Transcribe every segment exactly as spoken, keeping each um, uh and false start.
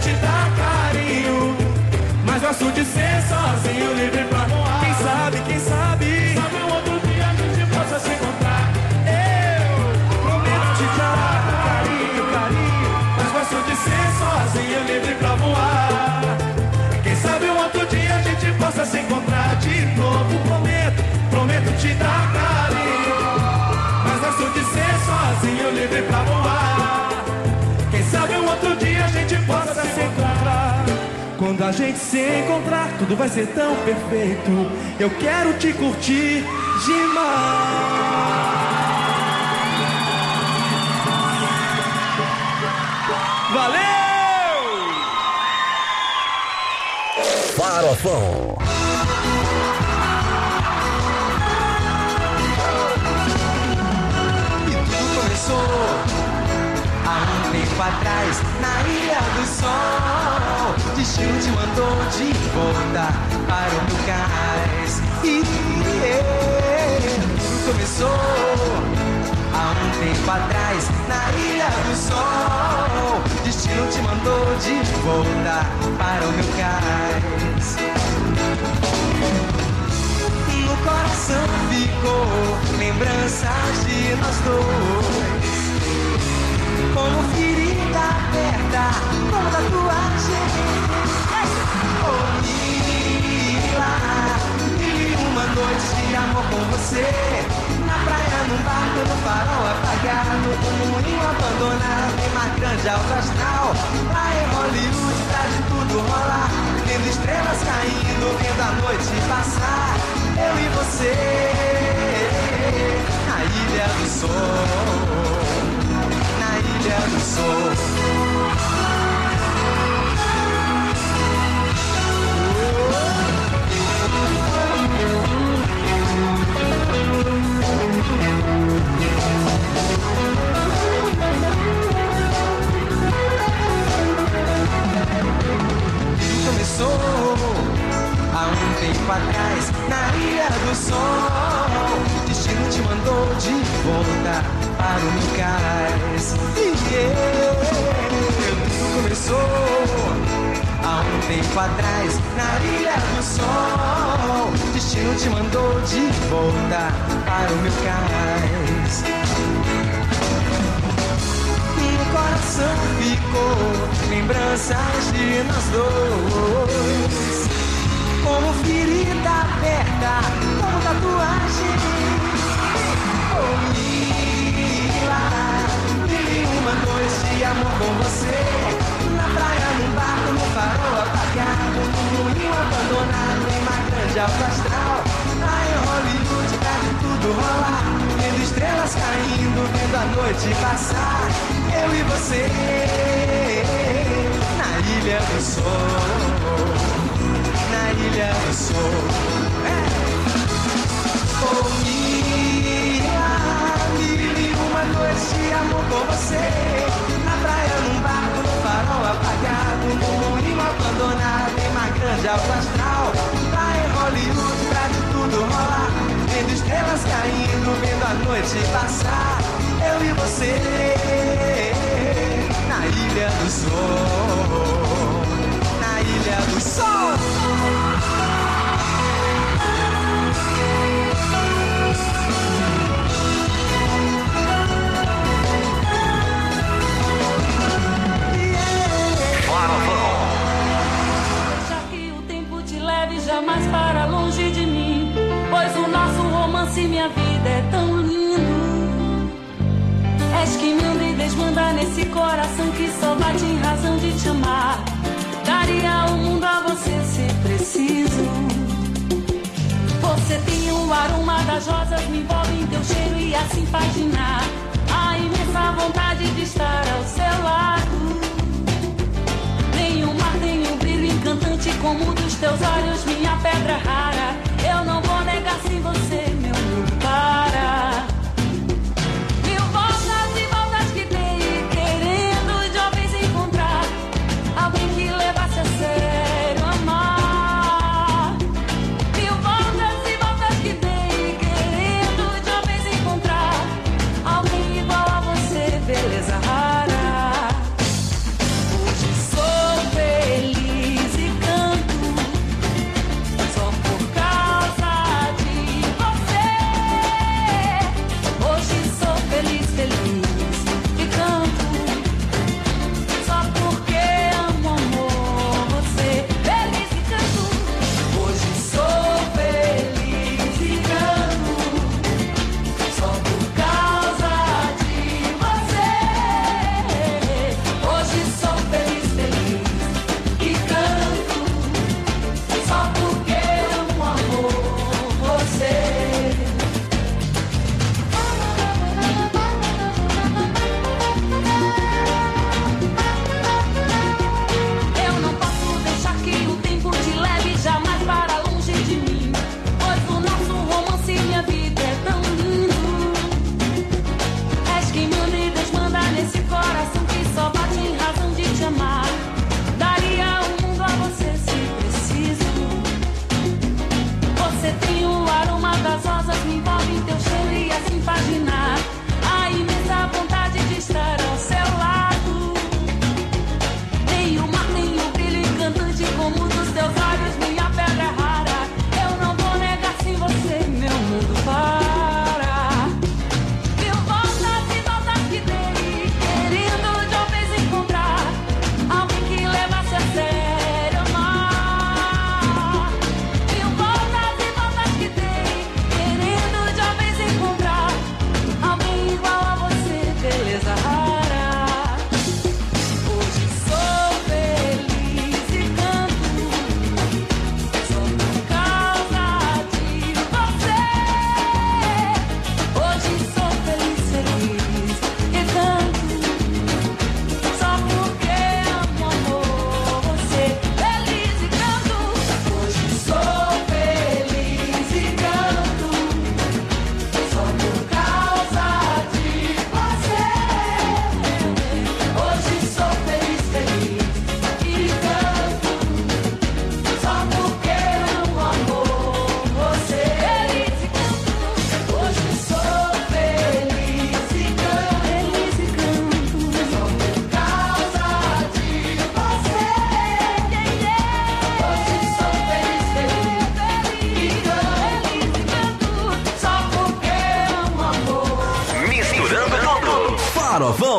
te dar carinho, mas gosto de ser sozinho, livre pra voar. Quem sabe, quem sabe, sabe um outro dia a gente possa se encontrar. Eu prometo te dar carinho, carinho, mas gosto de ser sozinho, livre pra voar. Quem sabe um outro dia a gente possa se encontrar de novo. Prometo, prometo te dar carinho, mas gosto de ser sozinho, livre pra voar. Quem sabe um outro dia a gente possa se encontrar. Quando a gente se encontrar, tudo vai ser tão perfeito. Eu quero te curtir demais. Valeu! Farofão. E tudo começou há um tempo atrás, na Ilha do Sol. Destino te mandou de volta para o meu cais. E tudo começou há um tempo atrás, na Ilha do Sol. Destino te mandou de volta para o meu cais. No coração ficou lembranças de nós dois, como ferida aberta, como tatuagem. Oh, Mila, mil e uma noites de amor com você, na praia, num barco, no farol apagado, no moinho abandonado, em mar grande, alto astral. Lá em Hollywood, pra de tudo rolar, vendo estrelas caindo, vendo a noite passar. Eu e você, na Ilha do Sol, na Ilha do Sol. Começou há um tempo atrás, na Ilha do Sol. Destino te mandou de volta para o meu cais. E eu, tudo começou há um tempo atrás, na Ilha do Sol. Destino te mandou de volta para o meu cais. No coração ficou lembranças de nós dois, como ferida aberta, como tatuagem. Oh, Mila, mil e uma noites de amor com você, na praia, num barco, no farol apagado, no moinho abandonado, em mar grande, alto astral. Lá em Hollywood, pra de tudo rolar, vendo estrelas caindo, vendo a noite passar. Eu e você, na Ilha do Sol, na Ilha do Sol. É. Oh, Mila, mil e uma noites de amor com você, na praia, num barco, no farol apagado, no moinho abandonado, em mar grande, alto astral. Lá em Hollywood, pra de tudo rolar, vendo estrelas caindo, vendo a noite passar. Eu e você, na Ilha do Sol, na Ilha do Sol. Deixa que o tempo te leve jamais para longe de mim, pois o nosso romance e minha vida é tão lindo. És que manda e desmanda nesse coração que só bate em razão de te amar. Daria o mundo a você se preciso. Você tem o aroma das rosas, me envolve em teu cheiro e assim paginar a imensa vontade de estar ao seu lado. Nem o mar tem um brilho encantante como o dos teus olhos, minha pedra rara. Eu não vou negar se você meu mundo para. Sério amar, mil voltas e voltas que dei, querendo de uma vez encontrar alguém igual a você, beleza rara. Hoje sou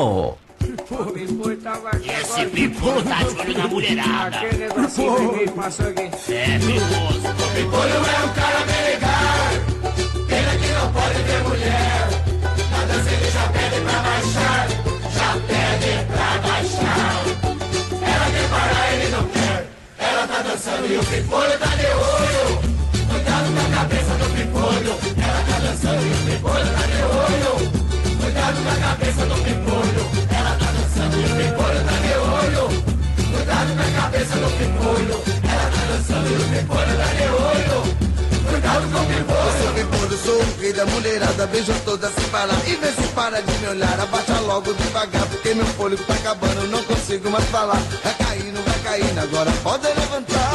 Farofão. Esse pimpolho tá de olho na mulherada. É perigoso. O pimpolho é um cara bem legal. Pena que não pode ver mulher. Na dança ele já pede pra baixar. Já pede pra baixar. Ela quer parar, ele não quer. Ela tá dançando e o pimpolho tá de olho. Cuidado com a cabeça do pimpolho. Ela tá dançando e o pimpolho tá de olho. Cuidado com a cabeça do pimpolho. Ela tá dançando e o pimpolho tá de olho. Cuidado com a cabeça do pimpolho. Ela tá dançando e o pimpolho tá de olho. Cuidado com o pimpolho. Eu sou pimpolho, sou o rei da mulherada. Beijo toda sem parar e vê se para de me olhar. Abaixa logo devagar porque meu fôlego tá acabando. Não consigo mais falar. Vai caindo, vai caindo, agora pode levantar.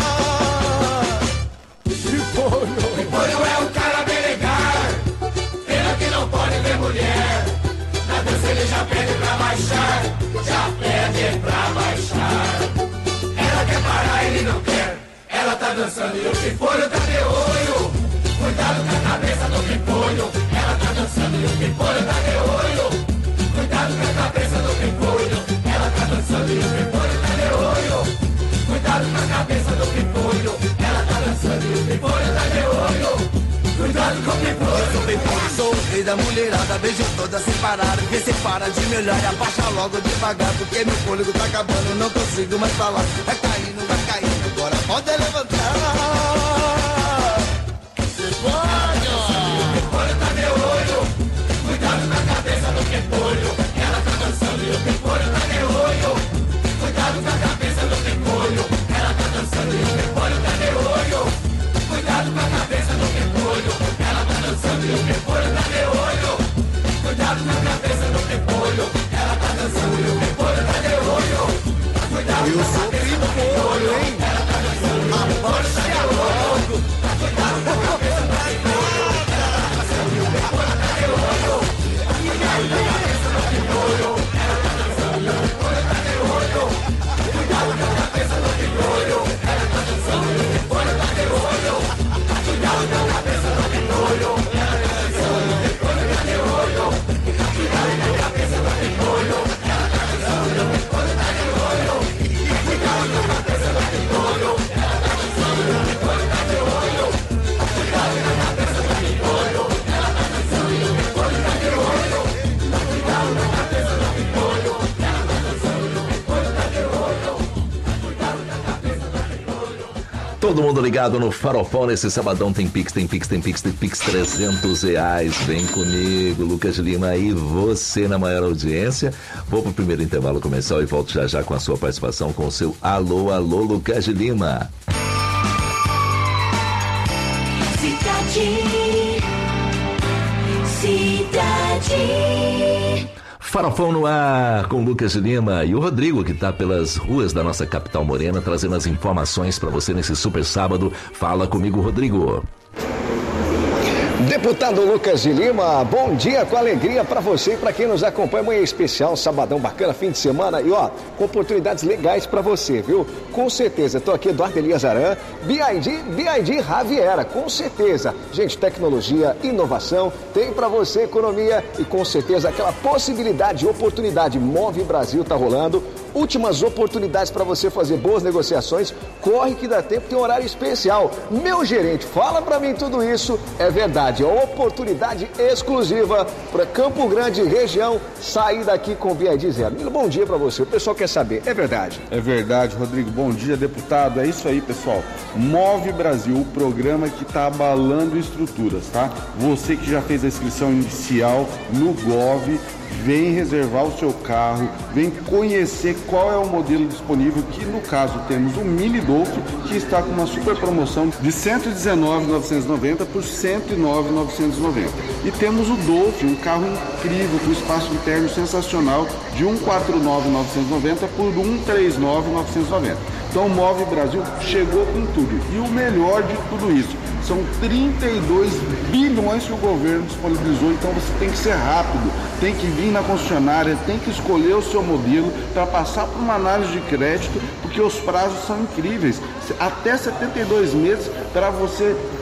Pimpolho. Pimpolho é um cara bem legal. Pena que não pode ver mulher. Na dança ele já pede pra baixar. Já pede pra baixar. Ela quer parar, ele não quer. Ela tá dançando e o pimpolho tá de olho. Cuidado com a cabeça do pimpolho. Ela tá dançando e o pimpolho tá de olho. Cuidado com a cabeça do pimpolho. Ela tá dançando e o pimpolho tá de olho. Cuidado com a cabeça do pimpolho. Ela tá dançando e o pimpolho tá de olho. Cuidado com o pimpolho. Eu sou pimpolho, sou o rei da mulherada. Beijo toda sem parar. Vê se para de me olhar e abaixa logo devagar. Porque meu fôlego tá acabando, não consigo mais falar. Vai caindo, vai caindo, agora pode levantar. Pimpolho. O pimpolho tá de olho. Cuidado com a cabeça do pimpolho. Ela tá dançando e o pimpolho tá de olho. Cuidado com a cabeça do pimpolho. Ela tá dançando e o pimpolho tá de olho. Cuidado com a cabeça do pimpolho. Ela tá dançando e o pimpolho tá de olho. Cuidado com a cabeça do pimpolho. Ela tá dançando e o pimpolho tá de olho. Cuidado com a cabeça do pimpolho, hein? Ela tá dançando e o pimpolho tá de olho. Cuidado com a cabeça do pimpolho. Ela tá dançando e o pimpolho tá de olho. Cuidado com a cabeça do pimpolho. Ela tá dançando e o pimpolho tá de olho. Cuidado com a cabeça do pimpolho. Ela tá dançando e o pimpolho tá de olho. Cuidado com a cabeça do pimpolho. Ela tá dançando e o pimpolho tá de olho. Cuidado com a cabeça do pimpolho. Ela tá dançando e o pimpolho tá de olho. Cuidado com a cabeça do pimpolho. Ela tá dançando e o pimpolho tá de olho. Cuidado com a cabeça do pimpolho. Ela tá dançando e o pimpolho tá de olho. Cuidado com a cabeça do pimpolho. Ela tá dançando e o pimpolho tá de olho. Cuidado com a cabeça do pimpolho. Todo mundo ligado no Farofão nesse sabadão. Tem Pix, tem Pix, tem Pix, tem Pix, trezentos reais. Vem comigo, Lucas Lima e você na maior audiência. Vou pro primeiro intervalo comercial e volto já já com a sua participação com o seu Alô, Alô, Lucas Lima. Cidade, cidade. Farofão no ar com Lucas Lima e o Rodrigo, que tá pelas ruas da nossa capital morena, trazendo as informações para você nesse super sábado. Fala comigo, Rodrigo. Deputado Lucas de Lima, bom dia com alegria para você e para quem nos acompanha. Manhã especial, sabadão bacana, fim de semana e ó, com oportunidades legais para você, viu? Com certeza, tô aqui, Eduardo Elias Aran, B I D, B I D Raviera, com certeza. Gente, tecnologia, inovação, tem para você economia e com certeza aquela possibilidade, oportunidade. Move Brasil tá rolando. Últimas oportunidades para você fazer boas negociações. Corre que dá tempo, tem um horário especial. Meu gerente, fala para mim tudo isso. É verdade, é uma oportunidade exclusiva para Campo Grande, região. Sair daqui com o B I D Zero. Bom dia para você, o pessoal quer saber, é verdade? É verdade, Rodrigo. Bom dia, deputado. É isso aí, pessoal. Move Brasil, o programa que está abalando estruturas, tá? Você que já fez a inscrição inicial no Gov, vem reservar o seu carro, vem conhecer qual é o modelo disponível, que no caso temos o Mini Dolph, que está com uma super promoção de cento e dezenove mil novecentos e noventa por cento e nove mil novecentos e noventa. E temos o Dolph, um carro incrível, com espaço interno sensacional, de cento e quarenta e nove mil novecentos e noventa por cento e trinta e nove mil novecentos e noventa. Então o Move Brasil chegou com tudo. E o melhor de tudo isso, são trinta e dois bilhões que o governo disponibilizou, então você tem que ser rápido, tem que vir na concessionária, tem que escolher o seu modelo para passar por uma análise de crédito, porque os prazos são incríveis, até setenta e dois meses para você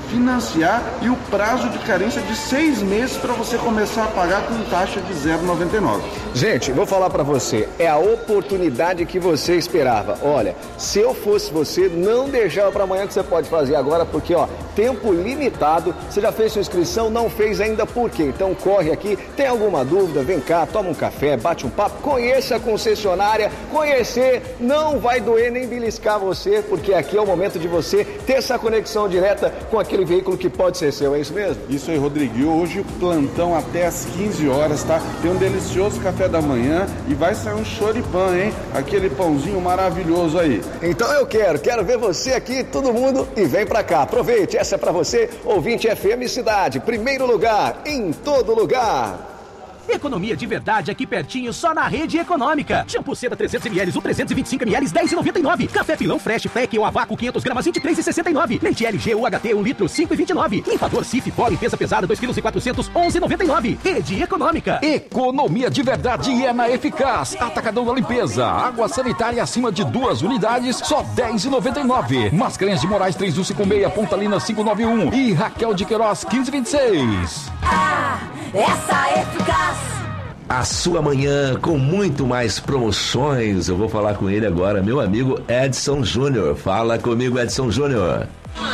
financiar e o prazo de carência de seis meses para você começar a pagar com taxa de zero vírgula noventa e nove. Gente, vou falar para você, é a oportunidade que você esperava. Olha, se eu fosse você, não deixava para amanhã que você pode fazer agora, porque ó, tempo limitado. Você já fez sua inscrição? Não fez ainda, por quê? Então corre aqui, tem alguma dúvida? Vem cá, toma um café, bate um papo, conheça a concessionária. Conhecer não vai doer nem beliscar você, porque aqui é o momento de você ter essa conexão direta com aquele veículo que pode ser seu, é isso mesmo? Isso aí, Rodrigo. Hoje o plantão até às quinze horas, tá? Tem um delicioso café da manhã e vai sair um choripã, hein? Aquele pãozinho maravilhoso aí. Então eu quero, quero ver você aqui, todo mundo, e vem pra cá. Aproveite, essa é pra você, ouvinte F M Cidade, primeiro lugar, em todo lugar. Economia de verdade aqui pertinho, só na Rede Econômica. Shampoo Seda trezentos mililitros, ou trezentos e vinte e cinco mililitros, dez reais e noventa e nove centavos. Café Pilão Fresh Pack ou a vácuo quinhentos gramas, vinte e três reais e sessenta e nove centavos. Leite L G U H T um litro, cinco reais e vinte e nove centavos. Limpador Cif Pó limpeza pesada, dois quilos e quatrocentos, onze reais e noventa e nove centavos. Rede Econômica. Economia de verdade é na Eficaz. Atacadão da limpeza. Água sanitária acima de duas unidades, só dez reais e noventa e nove centavos. Mascarenhas de Moraes três um cinco seis, Pontalina cinco nove um e Raquel de Queiroz quinze vinte e seis. Ah, essa é Eficaz. A sua manhã com muito mais promoções. Eu vou falar com ele agora, meu amigo Edson Júnior. Fala comigo, Edson Júnior.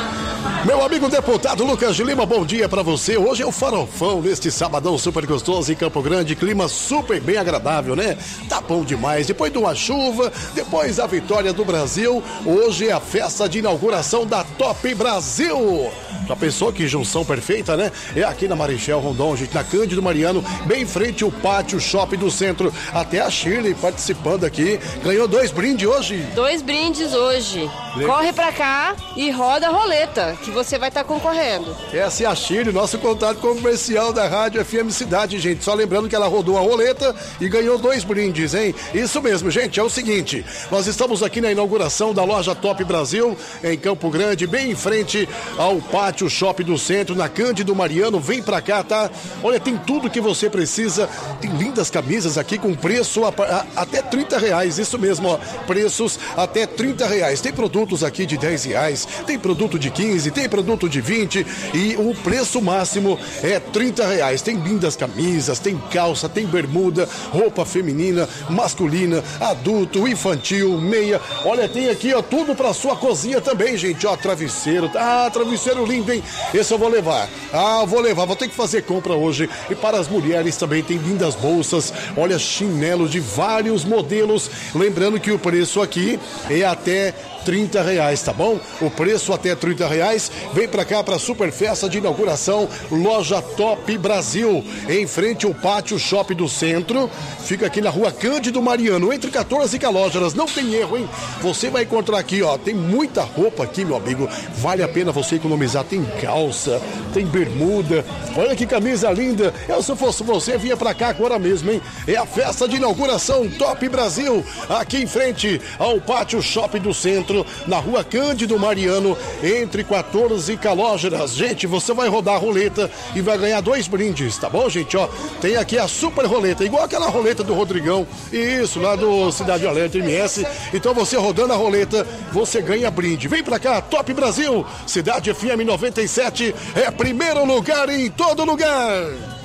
Meu amigo deputado Lucas de Lima, bom dia pra você. Hoje é o farofão neste sabadão super gostoso em Campo Grande, clima super bem agradável, né? Tá bom demais. Depois de uma chuva, depois a vitória do Brasil, hoje é a festa de inauguração da Top Brasil. Já pensou que junção perfeita, né? É aqui na Marechal Rondon, gente, na Cândido Mariano, bem em frente ao pátio shopping do centro. Até a Shirley participando aqui, ganhou dois brindes hoje. Dois brindes hoje. Corre pra cá e roda a roleta, que você vai estar tá concorrendo. Essa é a Shirley, nosso contato comercial da Rádio F M Cidade, gente. Só lembrando que ela rodou a roleta e ganhou dois brindes, hein? Isso mesmo, gente, é o seguinte, nós estamos aqui na inauguração da loja Top Brasil, em Campo Grande, bem em frente ao pátio shopping do centro, na Cândido Mariano. Vem pra cá, tá? Olha, tem tudo que você precisa. Tem lindas camisas aqui com preço a, a, até trinta reais, isso mesmo, ó. Preços até trinta reais. Tem produtos aqui de dez reais, tem produto de quinze, tem produto de vinte e o preço máximo é trinta reais. Tem lindas camisas, tem calça, tem bermuda, roupa feminina, masculina, adulto, infantil, meia. Olha, tem aqui, ó, tudo pra sua cozinha também, gente, ó, travesseiro. Ah, travesseiro lindo, hein? Esse eu vou levar. Ah, vou levar, vou ter que fazer compra hoje. E para as mulheres também tem lindas bolsas, olha, chinelo de vários modelos. Lembrando que o preço aqui é até trinta reais, tá bom? O preço até trinta reais. Vem pra cá pra super festa de inauguração, loja Top Brasil, em frente ao pátio shopping do centro. Fica aqui na rua Cândido Mariano, entre quatorze e Calógeras. Não tem erro, hein? Você vai encontrar aqui, ó, tem muita roupa aqui, meu amigo. Vale a pena você economizar. Tem calça, tem bermuda. Olha que camisa linda. Eu, se fosse você, vinha pra cá agora mesmo, hein? É a festa de inauguração Top Brasil, aqui em frente ao pátio shopping do centro, na rua Cândido Mariano, entre quatorze e Calógeras. Gente, você vai rodar a roleta e vai ganhar dois brindes, tá bom, gente? Ó, tem aqui a super roleta, igual aquela roleta do Rodrigão, isso, lá do Cidade Alerta M S. Então você rodando a roleta, você ganha brinde. Vem pra cá, Top Brasil, Cidade F M noventa e sete, é primeiro lugar em todo lugar.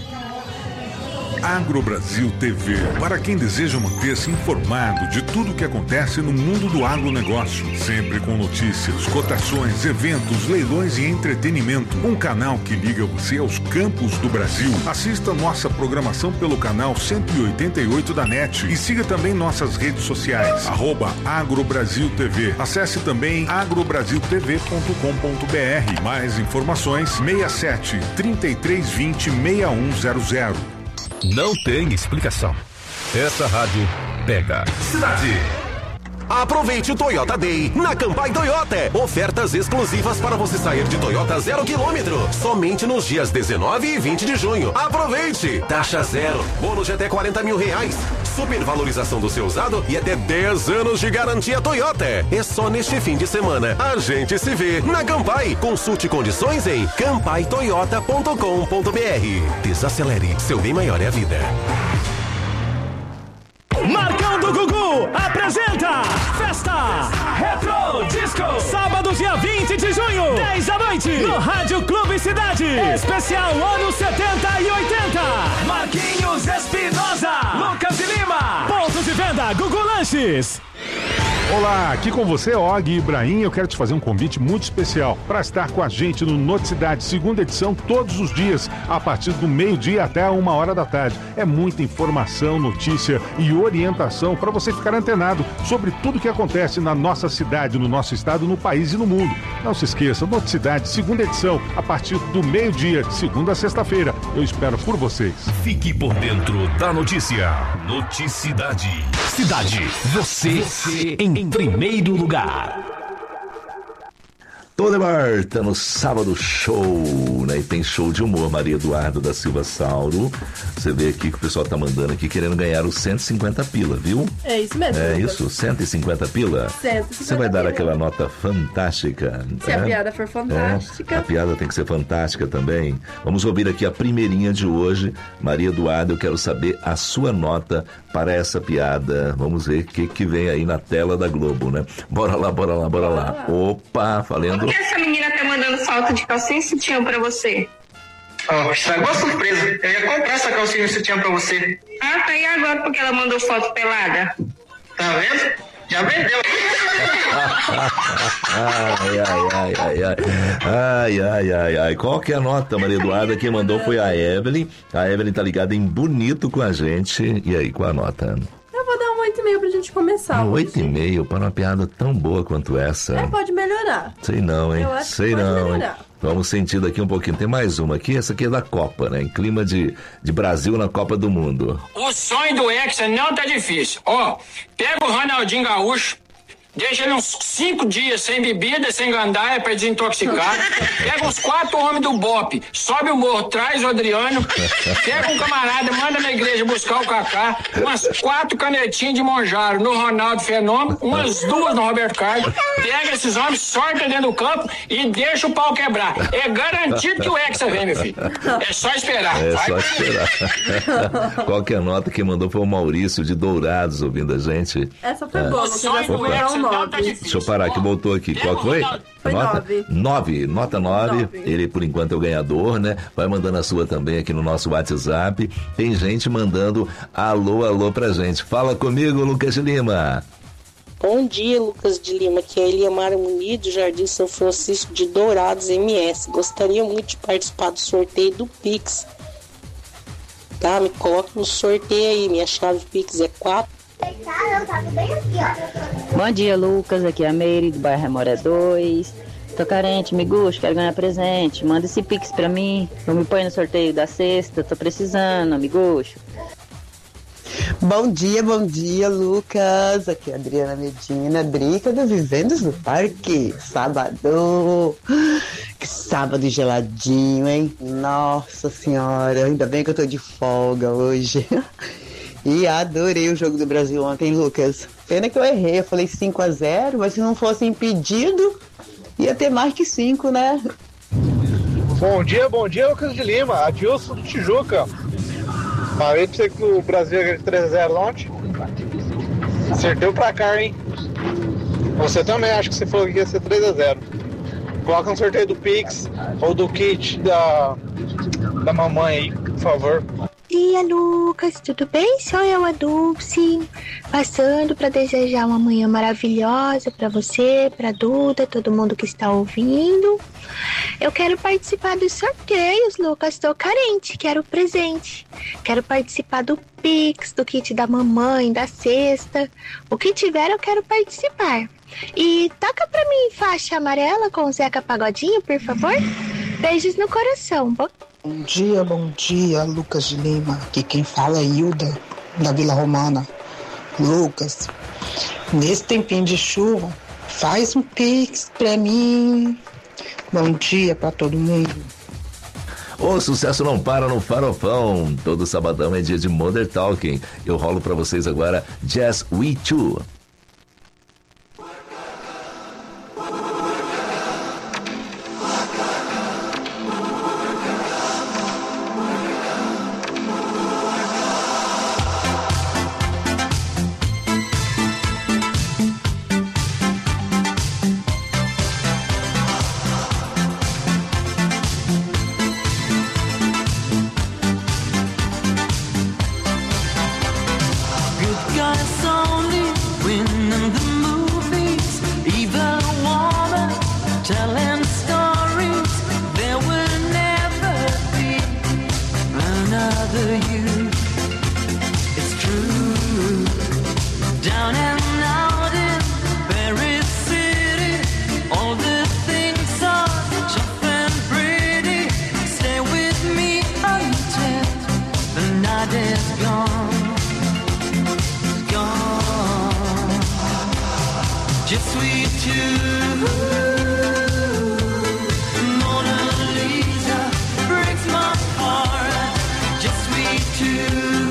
AgroBrasil T V, para quem deseja manter-se informado de tudo o que acontece no mundo do agronegócio, sempre com notícias, cotações, eventos, leilões e entretenimento. Um canal que liga você aos campos do Brasil. Assista nossa programação pelo canal cento e oitenta e oito da N E T e siga também nossas redes sociais, arroba AgroBrasil T V. Acesse também agrobrasil t v ponto com ponto b r. Mais informações, seis sete, trinta e três vinte, seis um zero zero. Não tem explicação. Essa rádio pega. Cidade. Aproveite o Toyota Day na Campai Toyota. Ofertas exclusivas para você sair de Toyota zero quilômetro. Somente nos dias dezenove e vinte de junho. Aproveite! Taxa zero, bônus de até quarenta mil reais. Supervalorização do seu usado e até dez anos de garantia Toyota. É só neste fim de semana. A gente se vê na Campai. Consulte condições em campai toyota ponto com ponto b r. Desacelere, seu bem maior é a vida. Marcão do Gugu apresenta Festa Retro Disco. Sábado, dia vinte de junho, dez da noite. noite, no Rádio Clube Cidade. Especial anos setenta e oitenta. Marquinhos Espinosa, Lucas de Lima. Pontos de venda, Google Lanches. Olá, aqui com você, Og Ibrahim. Eu quero te fazer um convite muito especial para estar com a gente no Noticidade, segunda edição, todos os dias, a partir do meio-dia até uma hora da tarde. É muita informação, notícia e orientação para você ficar antenado sobre tudo que acontece na nossa cidade, no nosso estado, no país e no mundo. Não se esqueça, Noticidade, segunda edição, a partir do meio-dia, de segunda a sexta-feira. Eu espero por vocês. Fique por dentro da notícia. Noticidade. Cidade, você, você em Em primeiro lugar. Toda Marta no sábado show, né? E tem show de humor, Maria Eduarda da Silva Sauro. Você vê aqui que o pessoal tá mandando aqui querendo ganhar os cento e cinquenta pila, viu? É isso mesmo. É isso, cento e cinquenta pila? cento e cinquenta Você vai dar pila. aquela nota fantástica. Se né? a piada for fantástica. É, a piada tem que ser fantástica também. Vamos ouvir aqui a primeirinha de hoje. Maria Eduarda, eu quero saber a sua nota para essa piada. Vamos ver o que, que vem aí na tela da Globo, né? Bora lá, bora lá, bora lá. Opa, falando... Por que essa menina tá mandando foto de calcinha e sutiã pra você? Oh, estragou a surpresa. Eu ia comprar essa calcinha e sutiã pra você. Ah, tá, e agora porque ela mandou foto pelada? Tá vendo? Já vendeu. Ai, ai, ai, ai, ai. Ai, ai, ai, ai. Qual que é a nota, Maria Eduarda? Quem mandou foi a Evelyn. A Evelyn tá ligada em bonito com a gente. E aí, qual a nota? Eu vou dar um oito e meio pra gente começar. Um oito e meio para uma piada tão boa quanto essa. É, pode melhorar. Sei não, hein? Eu acho Sei que pode não, melhorar. hein? Vamos sentir daqui um pouquinho. Tem mais uma aqui. Essa aqui é da Copa, né? Em clima de, de Brasil na Copa do Mundo. O sonho do Hexa não tá difícil. Ó, pega o Ronaldinho Gaúcho, deixa ele uns cinco dias sem bebida, sem gandaia pra desintoxicar. Pega uns quatro homens do Bop, sobe o morro, traz o Adriano. Pega um camarada, manda na igreja buscar o Kaká. Umas quatro canetinhas de Monjaro no Ronaldo Fenômeno, umas duas no Roberto Carlos. Pega esses homens, sorta dentro do campo e deixa o pau quebrar. É garantido que o Hexa vem, meu filho. É só esperar. É Vai. só esperar. Qual que é a nota que mandou foi o Maurício de Dourados ouvindo a gente? Essa foi Ah. boa, você já Opa. superou um nove. Deixa eu parar que voltou aqui. Qual que foi? Foi nota? nove. Nove, nota nove. Nove. Ele, por enquanto, é o ganhador, né? Vai mandando a sua também aqui no nosso WhatsApp. Tem gente mandando alô, alô pra gente. Fala comigo, Lucas de Lima. Bom dia, Lucas de Lima, que é Eliamara Muniz, do Jardim São Francisco de Dourados, M S. Gostaria muito de participar do sorteio do Pix. Tá, me coloca no sorteio aí. Minha chave Pix é quatro. Bom dia, Lucas. Aqui é a Meire, do bairro Remoré dois. Tô carente, me gusta, quero ganhar presente. Manda esse Pix pra mim. Eu me põe no sorteio da sexta. Tô precisando, amigucho. Bom dia, bom dia, Lucas. Aqui é a Adriana Medina, Drica do Vivendas no Parque. Sábado. Que sábado geladinho, hein? Nossa senhora, ainda bem que eu tô de folga hoje. E adorei o jogo do Brasil ontem, Lucas. Pena que eu errei, eu falei cinco a zero, mas se não fosse impedido, ia ter mais que cinco, né? Bom dia, bom dia, Lucas de Lima, Adilson do Tijuca. Falei pra você que o Brasil ia ganhar de três a zero ontem. Acertei o placar, hein? Você também acha que você falou que ia ser três a zero. Coloca no sorteio do Pix ou do kit da, da mamãe aí, por favor. Dia, Lucas, tudo bem? Sou eu, a Dulce, passando para desejar uma manhã maravilhosa para você, para Duda, todo mundo que está ouvindo. Eu quero participar dos sorteios, Lucas, estou carente, quero presente. Quero participar do Pix, do kit da mamãe, da cesta. O que tiver eu quero participar. E toca pra mim faixa amarela com o Zeca Pagodinho, por favor. Beijos no coração. Bom Bom dia, bom dia, Lucas de Lima. Aqui quem fala é Hilda, da Vila Romana. Lucas, nesse tempinho de chuva, faz um pix pra mim. Bom dia pra todo mundo. O sucesso não para no Farofão. Todo sabadão é dia de Modern Talking. Eu rolo pra vocês agora Jazz We Two. Just sweet too. Mona Lisa breaks my heart. Just sweet too.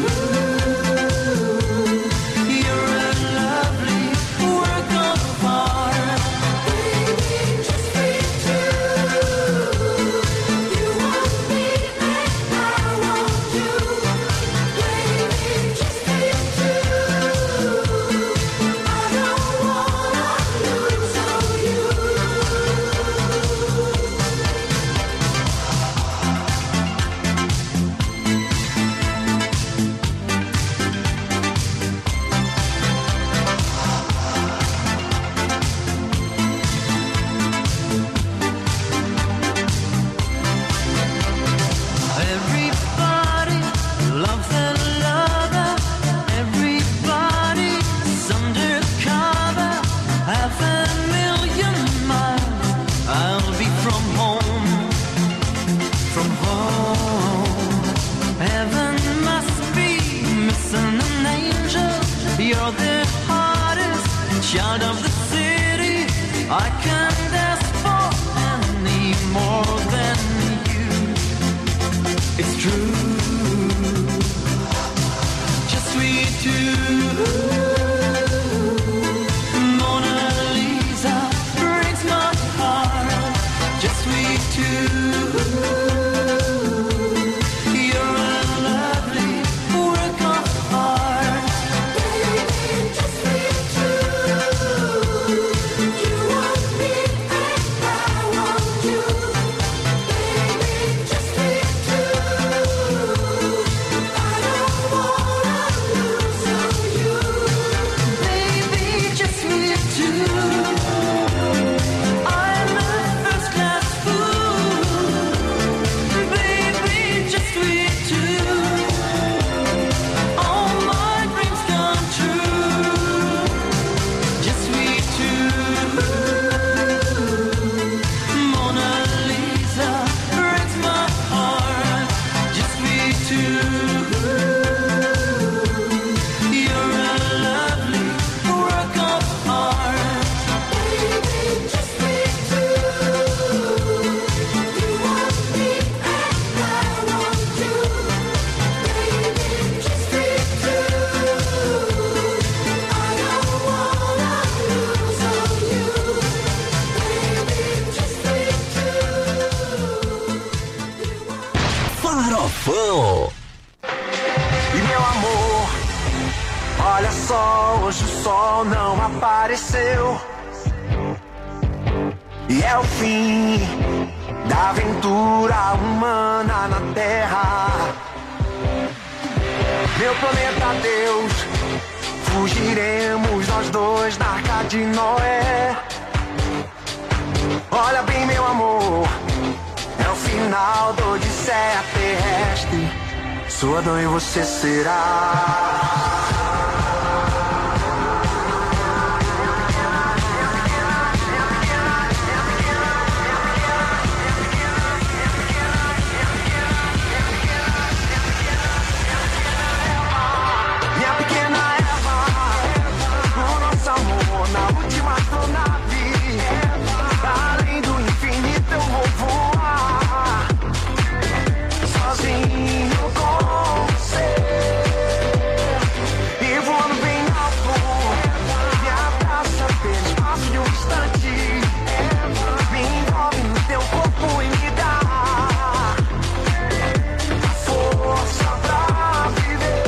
You're a lovely work of art. Baby, just sweet too. You want me and I want you. Baby, just sweet too. I don't wanna lose on you. Everybody loves their lover. Everybody's undercover. Half a million miles I'll be from home, from home. Heaven must be missing an angel. You're the hottest child of the city. I can't ask for any more than you. It's true. Just sweet too. Mona Lisa breaks my heart. Just sweet too. You're a lovely work of art. Baby, just sweet too. You want me and I want you. Baby, just sweet too. I don't wanna lose on you. Baby, just sweet too. I'm a first class fool. Baby, just sweet too. All my dreams come true. Just sweet too. Mona Lisa breaks my heart. Just sweet too. You're a lovely work of art. Baby, just sweet too. You want me and I want you. Baby, just sweet too. I don't wanna lose on you. Baby, just sweet too. Farofão. E meu amor, olha só, hoje o sol não apareceu. E é o fim da aventura humana na Terra. Meu planeta Deus, fugiremos nós dois na Arca de Noé. Olha bem, meu amor, é o final da Odisseia terrestre. Sua dor e você será. Minha pequena Eva, o nosso amor na última astronave. Além do infinito eu vou voar, sozinho com você. E voando bem alto, me abraça pelo espaço de um instante. Me envolve no teu corpo e me dá a força pra viver.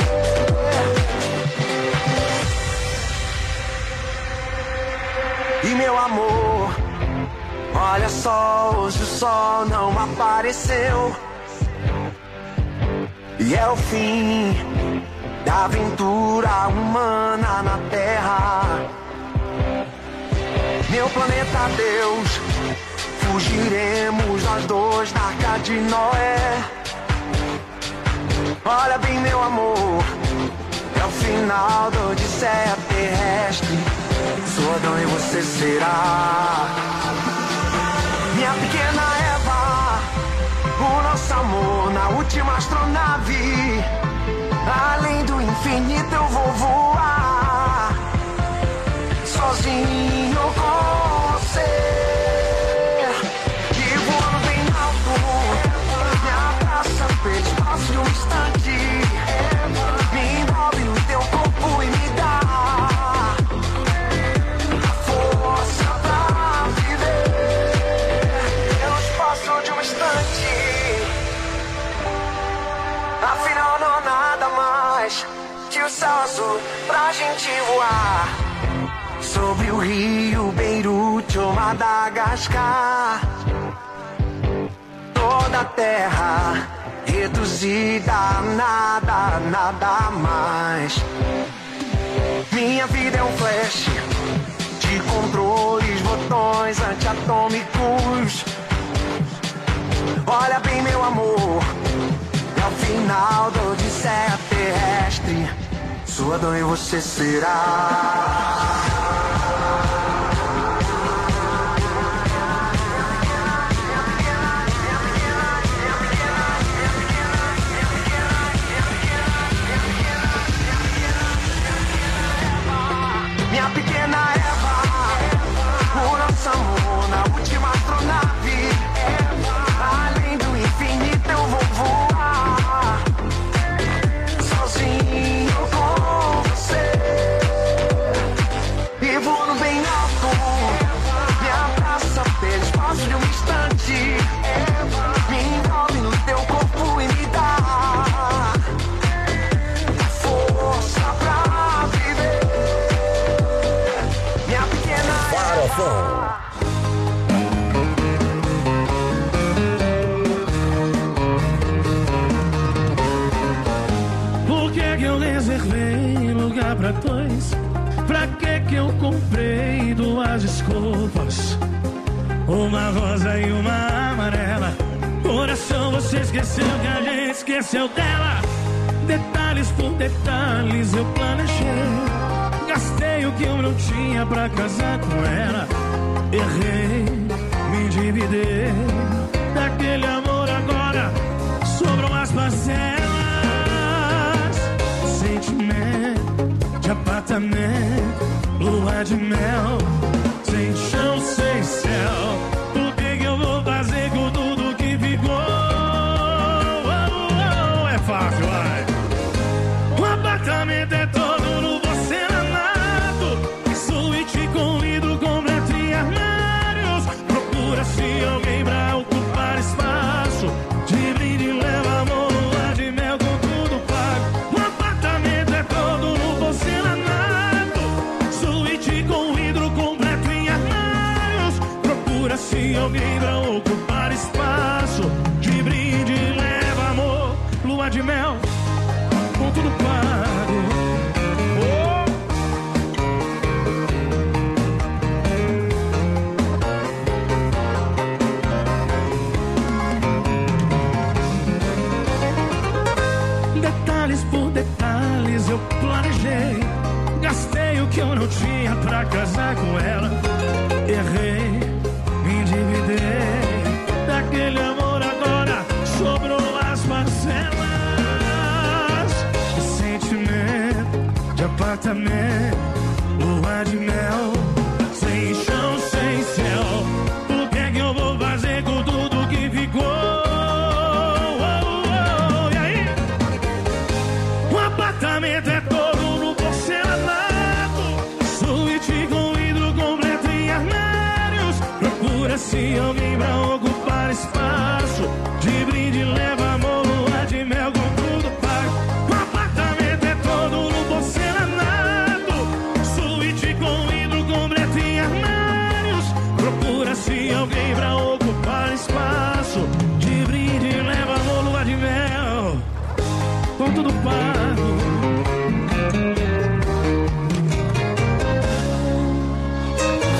E meu amor, olha só, hoje o sol não apareceu. E é o fim da aventura humana na Terra. Meu planeta Deus, fugiremos nós dois na Arca de Noé. Olha bem, meu amor, é o final da Odisseia terrestre. Sua dor e você será. Minha pequena Eva, o nosso amor na última astronave. Além do infinito eu vou voar, sozinho com você. E voando bem alto, me abraça pelo espaço de um instante. Me envolve no teu corpo e me dá força pra viver no espaço de um instante. Afinal não há nada mais que o céu azul pra gente voar sobre o rio Beirute ou Madagascar. Toda a terra reduzida a nada, nada mais. Minha vida é um flash de controles, botões antiatômicos. Olha bem, meu amor, é o final da odisseia terrestre. Sua dor e você será. Minha pequena Eva, o nosso amor na última astronave. Além do infinito eu vou voar sozinho com você. E voando bem alto, me abraça pelo espaço de um instante. Me envolve no teu corpo e me dá força pra viver. Minha pequena Farofão. Por que que eu reservei lugar pra dois? Pra que que eu comprei duas desculpas? Uma rosa e uma amarela. Coração, você esqueceu que a gente esqueceu dela. Detalhes por detalhes eu planejei. Gastei o que eu não tinha pra casar com ela. Errei, me endividei. Daquele amor agora sobram as parcelas. Sentimento de apartamento, lua de mel, sem chão, sem céu. O que que eu vou fazer com tudo que ficou? Oh, oh, é fácil, vai. O apartamento é todo no porcelanato, suíte com vidro completo e armários. Procura-se alguém pra ocupar espaço. De brinde leva amor, lua de mel com tudo pago. O apartamento é todo no porcelanato, suíte com vidro completo em armários. Procura-se alguém pra ocupar espaço. De brinde leva amor, lua de mel com tudo pago. Oh. Detalhes por detalhes eu planejei. Gastei o que eu não tinha pra casar com ela. Errei, me endividei. Daquele amor agora sobrou as parcelas. Sentimento de apartamento, lua de mel, sem chão, sem céu. O que é que eu vou fazer com tudo que ficou? Apartamento é todo no porcelanato, suíte com vidro completo em armários. Procura-se alguém pra ocupar espaço. De brinde leva amor, lua de mel com tudo pago. O apartamento é todo no porcelanato, suíte com vidro completo em armários. Procura-se alguém pra ocupar espaço. De brinde leva amor, lua de mel com tudo pago.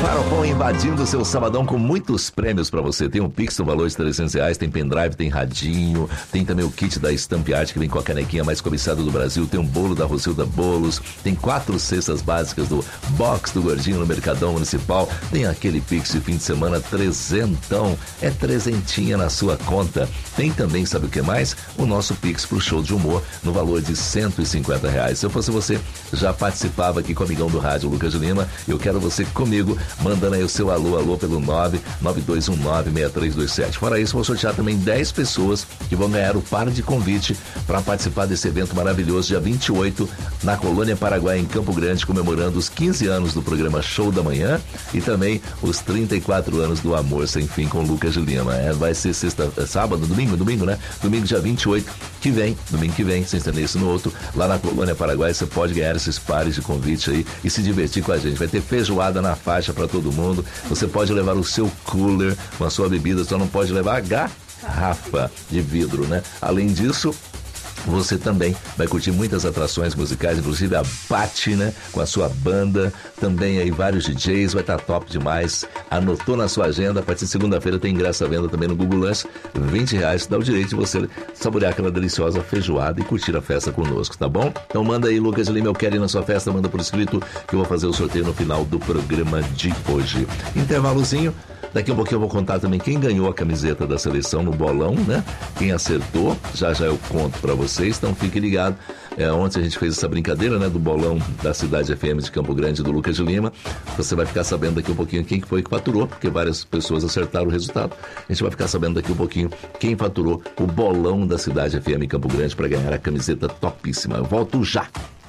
Faropão invadindo seu sabadão com muitos prêmios pra você. Tem um Pix no valor de trezentos reais, tem pendrive, tem radinho, tem também o kit da Stamp Art, que vem com a canequinha mais cobiçada do Brasil, tem um bolo da Rosilda Bolos, tem quatro cestas básicas do Box do Gordinho no Mercadão Municipal, tem aquele Pix de fim de semana trezentão, é trezentinha na sua conta. Tem também, sabe o que mais? O nosso Pix pro show de humor no valor de cento e cinquenta reais. Se eu fosse você, já participava aqui com o amigão do rádio, Lucas de Lima. Eu quero você comigo, mandando aí o seu alô, alô pelo nove nove dois um nove seis três dois sete. Fora isso, vou sortear também dez pessoas que vão ganhar o par de convite para participar desse evento maravilhoso, dia vinte e oito, na Colônia Paraguai, em Campo Grande, comemorando os quinze anos do programa Show da Manhã e também os trinta e quatro anos do Amor Sem Fim com Lucas de Lima. É, vai ser sexta, sábado, domingo, domingo, né? Domingo, dia vinte e oito, que vem, domingo que vem, sem estender isso no outro, lá na Colônia Paraguai, você pode ganhar esses pares de convite aí e se divertir com a gente. Vai ter feijoada na faixa para todo mundo. Você pode levar o seu cooler com a sua bebida, só não pode levar a garrafa de vidro, né? Além disso, você também vai curtir muitas atrações musicais, inclusive a Patti, né? Com a sua banda, também aí vários D Js, vai estar top demais. Anotou na sua agenda, a partir de segunda-feira tem ingresso à venda também no Google Lance, vinte reais, dá o direito de você saborear aquela deliciosa feijoada e curtir a festa conosco, tá bom? Então manda aí, Lucas de Lima, eu quero ir na sua festa, manda por escrito que eu vou fazer o sorteio no final do programa de hoje. Intervalozinho. Daqui a um pouquinho eu vou contar também quem ganhou a camiseta da seleção no bolão, né? Quem acertou, já já eu conto pra vocês, então fique ligado. É, ontem a gente fez essa brincadeira, né? Do bolão da Cidade F M de Campo Grande, do Lucas de Lima. Você vai ficar sabendo daqui um pouquinho quem que foi que faturou, porque várias pessoas acertaram o resultado. A gente vai ficar sabendo daqui um pouquinho quem faturou o bolão da Cidade F M em Campo Grande para ganhar a camiseta topíssima. Eu volto já.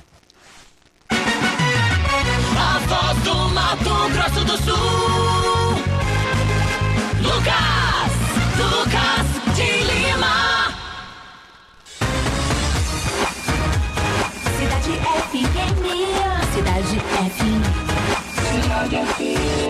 A voz do Mato Grosso do Sul. Lucas, Lucas de Lima. Cidade F M, Cidade F M, Cidade F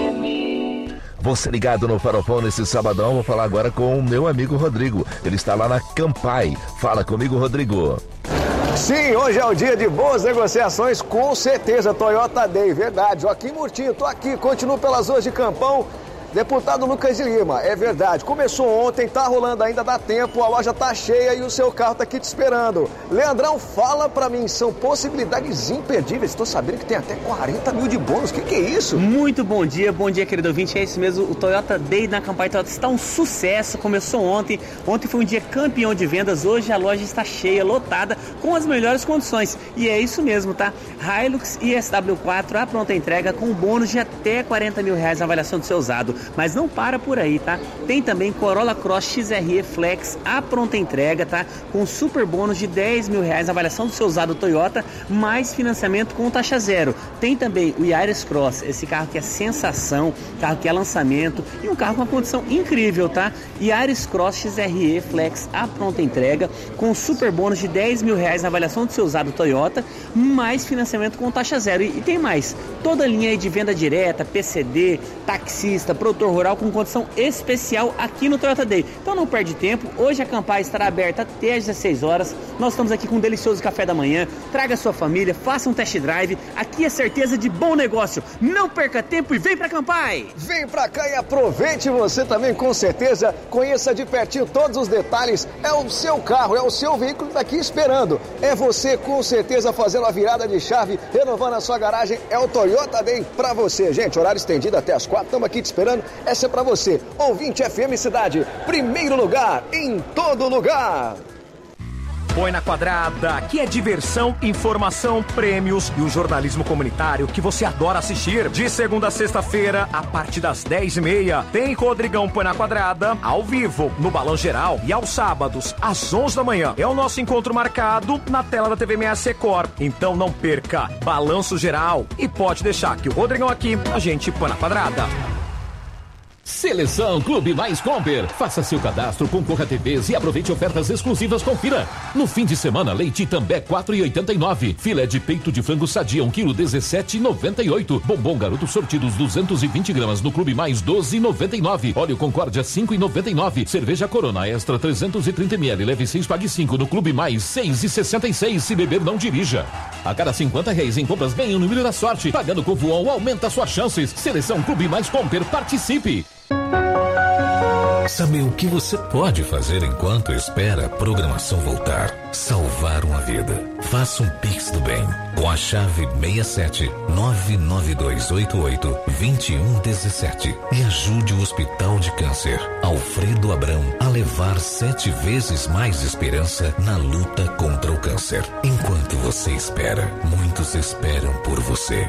M. Você ligado no Farofão nesse sabadão, vou falar agora com o meu amigo Rodrigo. Ele está lá na Campai. Fala comigo, Rodrigo. Sim, hoje é o dia de boas negociações, com certeza, Toyota Day, verdade. Joaquim Murtinho, tô aqui, continuo pelas ruas de Campão. Deputado Lucas de Lima, é verdade, começou ontem, tá rolando ainda, dá tempo, a loja tá cheia e o seu carro tá aqui te esperando. Leandrão, fala pra mim, são possibilidades imperdíveis, tô sabendo que tem até quarenta mil de bônus, o que que é isso? Muito bom dia, bom dia querido ouvinte, é isso mesmo, o Toyota Day na Campai Toyota está um sucesso, começou ontem, ontem foi um dia campeão de vendas, hoje a loja está cheia, lotada, com as melhores condições, e é isso mesmo, tá? Hilux e S W quatro, a pronta entrega com bônus de até quarenta mil reais na avaliação do seu usado. Mas não para por aí, tá? Tem também Corolla Cross X R E Flex, a pronta entrega, tá? Com super bônus de dez mil reais na avaliação do seu usado Toyota, mais financiamento com taxa zero. Tem também o Yaris Cross, esse carro que é sensação, carro que é lançamento e um carro com uma condição incrível, tá? Yaris Cross X R E Flex, a pronta entrega, com super bônus de dez mil reais na avaliação do seu usado Toyota, mais financiamento com taxa zero. E, e tem mais, toda a linha aí de venda direta, P C D, taxista, produtor rural com condição especial aqui no Toyota Day. Então não perde tempo, hoje a Campai estará aberta até às dezesseis horas. Nós estamos aqui com um delicioso café da manhã. Traga sua família, faça um test drive. Aqui é certeza de bom negócio. Não perca tempo e vem pra Campai! Vem pra cá e aproveite você também, com certeza. Conheça de pertinho todos os detalhes. É o seu carro, é o seu veículo que tá aqui esperando. É você, com certeza, fazendo a virada de chave, renovando a sua garagem. É o Toyota Day pra você. Gente, horário estendido até as quatro. Estamos aqui te esperando. Essa é pra você. Ouvinte F M Cidade. Primeiro lugar em todo lugar. Põe na Quadrada, aqui é diversão, informação, prêmios e o jornalismo comunitário que você adora assistir. De segunda a sexta-feira, a partir das dez e meia, tem Rodrigão Põe na Quadrada, ao vivo, no Balão Geral. E aos sábados, às onze da manhã, é o nosso encontro marcado na tela da T V M S Record. Então não perca, Balanço Geral. E pode deixar que o Rodrigão aqui, a gente põe na Quadrada. Seleção Clube Mais Comper. Faça seu cadastro, concorra a T Vs e aproveite ofertas exclusivas. Confira. No fim de semana, leite També quatro e oitenta e nove. Filé de peito de frango Sadia um quilo dezessete e noventa e oito. Bombom Garoto sortidos duzentos e vinte gramas no Clube Mais doze e noventa e nove. Óleo Concórdia cinco e noventa e nove. Cerveja Corona Extra trezentos e trinta mililitros. Leve seis, pague cinco no Clube Mais seis e sessenta e seis. Se beber, não dirija. A cada cinquenta reais em compras, ganhe o número da sorte. Pagando com Voon, aumenta suas chances. Seleção Clube Mais Comper. Participe. Sabe o que você pode fazer enquanto espera a programação voltar? Salvar uma vida. Faça um Pix do bem com a chave seis sete nove nove dois oito oito dois um um sete e ajude o Hospital de Câncer Alfredo Abrão a levar sete vezes mais esperança na luta contra o câncer. Enquanto você espera, muitos esperam por você.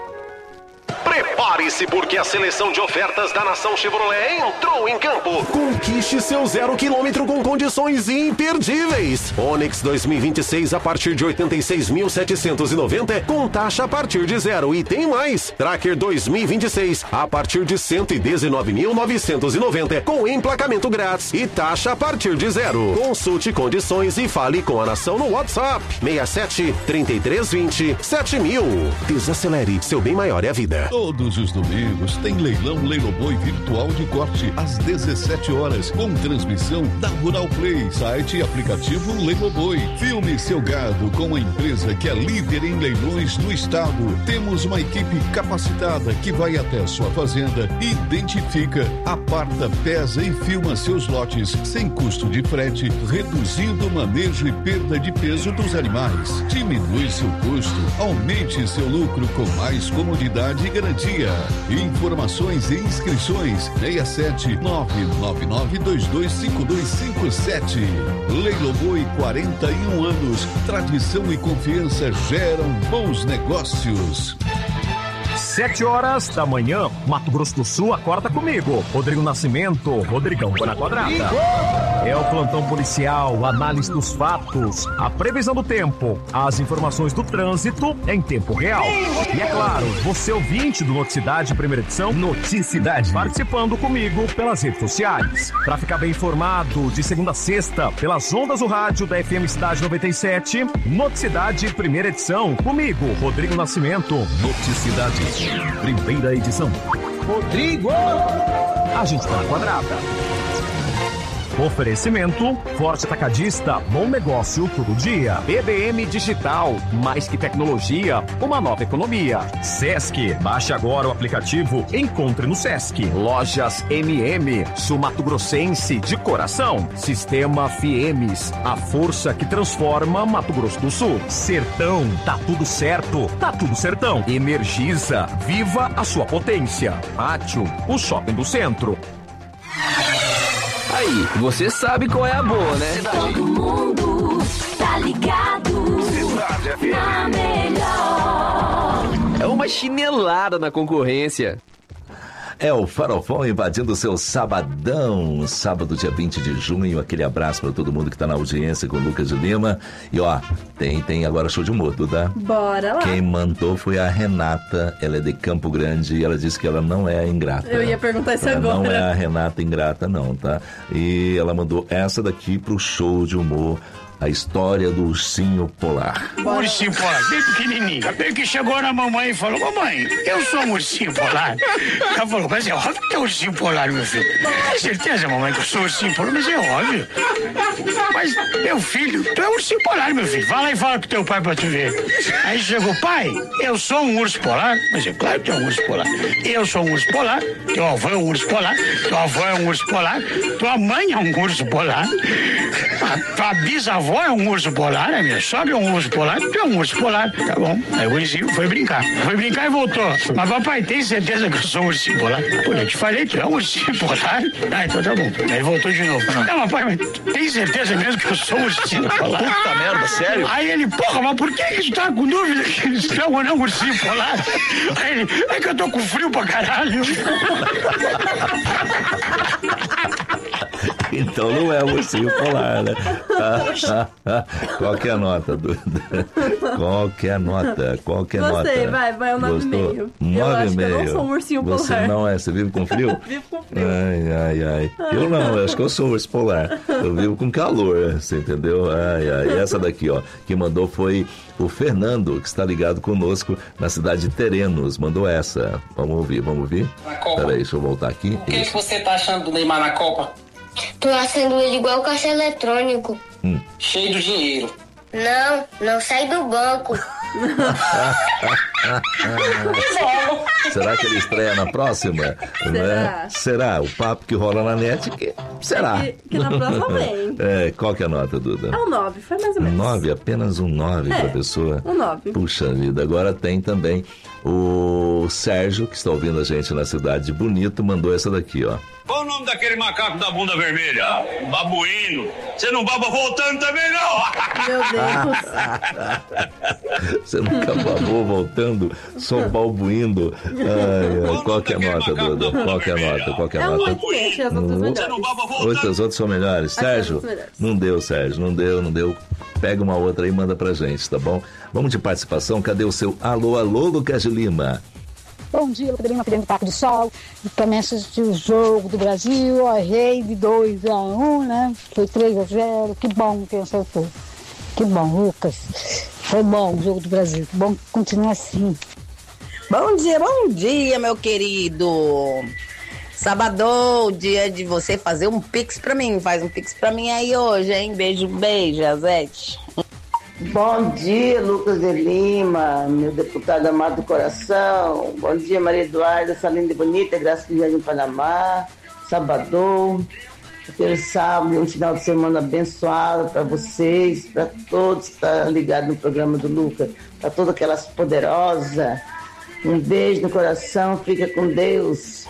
Prepare-se porque a seleção de ofertas da Nação Chevrolet entrou em campo. Conquiste seu zero quilômetro com condições imperdíveis. Onix dois mil e vinte e seis a partir de oitenta e seis mil setecentos e noventa com taxa a partir de zero. E tem mais. Tracker dois mil e vinte e seis a partir de cento e dezenove mil novecentos e noventa com emplacamento grátis e taxa a partir de zero. Consulte condições e fale com a Nação no WhatsApp seis sete trinta e três vinte sete mil. Desacelere, seu bem maior é a vida. Todos os domingos tem leilão Leiloboi virtual de corte às dezessete horas com transmissão da Rural Play, site e aplicativo Leiloboi. Filme seu gado com a empresa que é líder em leilões no estado. Temos uma equipe capacitada que vai até a sua fazenda, identifica, aparta, pesa e filma seus lotes sem custo de frete, reduzindo o manejo e perda de peso dos animais. Diminui seu custo, aumente seu lucro com mais comodidade e garantia. Informações e inscrições seis sete nove nove nove dois dois cinco dois cinco sete. Leiloboi, quarenta e um anos. Tradição e confiança geram bons negócios. Sete horas da manhã, Mato Grosso do Sul, acorda comigo. Rodrigo Nascimento, Rodrigão na quadrada. É o plantão policial, análise dos fatos, a previsão do tempo, as informações do trânsito em tempo real. E é claro, você ouvinte do Noticidade, primeira edição, Noticidade, participando comigo pelas redes sociais. Para ficar bem informado, de segunda a sexta, pelas ondas do rádio da F M Cidade noventa e sete, Noticidade, primeira edição, comigo, Rodrigo Nascimento. Noticidade, primeira edição. Rodrigo! A gente tá na quadrada. Oferecimento, Forte Atacadista, bom negócio todo dia. B B M Digital, mais que tecnologia, uma nova economia. Sesc, baixe agora o aplicativo, encontre no Sesc. Lojas M M, Sul Mato Grossense de coração. Sistema Fiemes, a força que transforma Mato Grosso do Sul. Sertão, tá tudo certo, tá tudo sertão. Energisa, viva a sua potência. Pátio, o shopping do centro. Aí, você sabe qual é a boa, né? Todo mundo tá ligado na melhor. É uma chinelada na concorrência. É o Farofão invadindo o seu sabadão, sábado, dia vinte de junho. Aquele abraço para todo mundo que tá na audiência com o Lucas de Lima. E ó, tem, tem agora show de humor, Duda. Bora lá. Quem mandou foi a Renata, ela é de Campo Grande e ela disse que ela não é ingrata. Eu ia perguntar isso ela agora. Não é a Renata ingrata não, tá? E ela mandou essa daqui pro show de humor. A história do ursinho polar. O ursinho polar, bem pequenininho. Até que chegou na mamãe e falou: mamãe, eu sou um ursinho polar. Ela falou: mas é óbvio que é ursinho polar, meu filho. Com certeza, mamãe, que eu sou ursinho polar, mas é óbvio. Mas, meu filho, tu é ursinho polar, meu filho. Vai lá e fala com teu pai pra tu ver. Aí chegou: pai, eu sou um urso polar. Mas é claro que tu é um urso polar. Eu sou um urso polar, teu avô é um urso polar, tua avó é um urso polar, tua mãe é um urso polar, a tua bisavó avó é um urso polar, a minha sogra é um urso polar, tu é um urso polar. Tá bom. Aí o ursinho foi brincar. Foi brincar e voltou. Mas papai, tem certeza que eu sou um ursinho polar? Pô, eu te falei, tu é um ursinho polar? Ah, então tá bom. Aí voltou de novo. Não, mas pai, mas tem certeza mesmo que eu sou um ursinho polar? Puta merda, sério? Aí ele, porra, mas por que que tu tá com dúvida que eles estão ou não um ursinho polar? Aí ele, é que eu tô com frio pra caralho. Então não é um ursinho polar, né? Qual que é a nota, Duda? Qual que é a nota? Qual que é a nota? Gostei, vai, vai um nove e meio. Eu acho que eu não sou um ursinho polar. Você não é? Você vive com frio? Vivo com frio. Ai, ai, ai. Eu não, eu acho que eu sou urso polar. Eu vivo com calor, você entendeu? Ai, ai. E essa daqui, ó, que mandou foi o Fernando, que está ligado conosco na cidade de Terenos. Mandou essa. Vamos ouvir, vamos ouvir? Peraí, deixa eu voltar aqui. O que, que você tá achando do Neymar na Copa? Tô achando ele igual caixa eletrônico. Hum. Cheio de dinheiro. Não, não sai do banco. Será que ele estreia na próxima? Será? Né? Será? O papo que rola na net, que será? Que, que na próxima vem. É, qual que é a nota, Duda? É um nove, foi mais ou Um menos. nove, apenas um nove É, para a pessoa. um nove. Puxa vida, agora tem também o Sérgio, que está ouvindo a gente na cidade de Bonito, mandou essa daqui, ó. Qual o nome daquele macaco da bunda vermelha? Babuíno. Você não baba voltando também, não? Meu Deus. Você nunca babou voltando, só balbuindo. Ai, ai, qual que é a nota, Duda? Qual que é a nota? Qual que é a É um nota? oito e meio, as outras melhores. Outras, outras são melhores. As Sérgio, outras melhores. não deu, Sérgio, não deu, não deu. Pega uma outra aí e manda pra gente, tá bom? Vamos de participação. Cadê o seu alô, alô, Lucas de Lima? Bom dia, Lucas aqui dentro do Parque do Sol. E também assisti o jogo do Brasil, ó, rei de dois a um, né? Foi três a zero. Que bom que acertou. Que bom, Lucas. Foi bom o jogo do Brasil. Que bom que continue assim. Bom dia, bom dia, meu querido. Sabadão, dia de você fazer um pix pra mim. Faz um pix pra mim aí hoje, hein? Beijo, beijo, Zete. Bom dia, Lucas de Lima, meu deputado amado do coração. Bom dia, Maria Eduarda, essa linda e bonita, graças a Deus, Panamá. Sabadão, aquele sábado, um final de semana abençoado para vocês, para todos que estão ligados no programa do Lucas, para todas aquelas poderosas. Um beijo no coração, fica com Deus.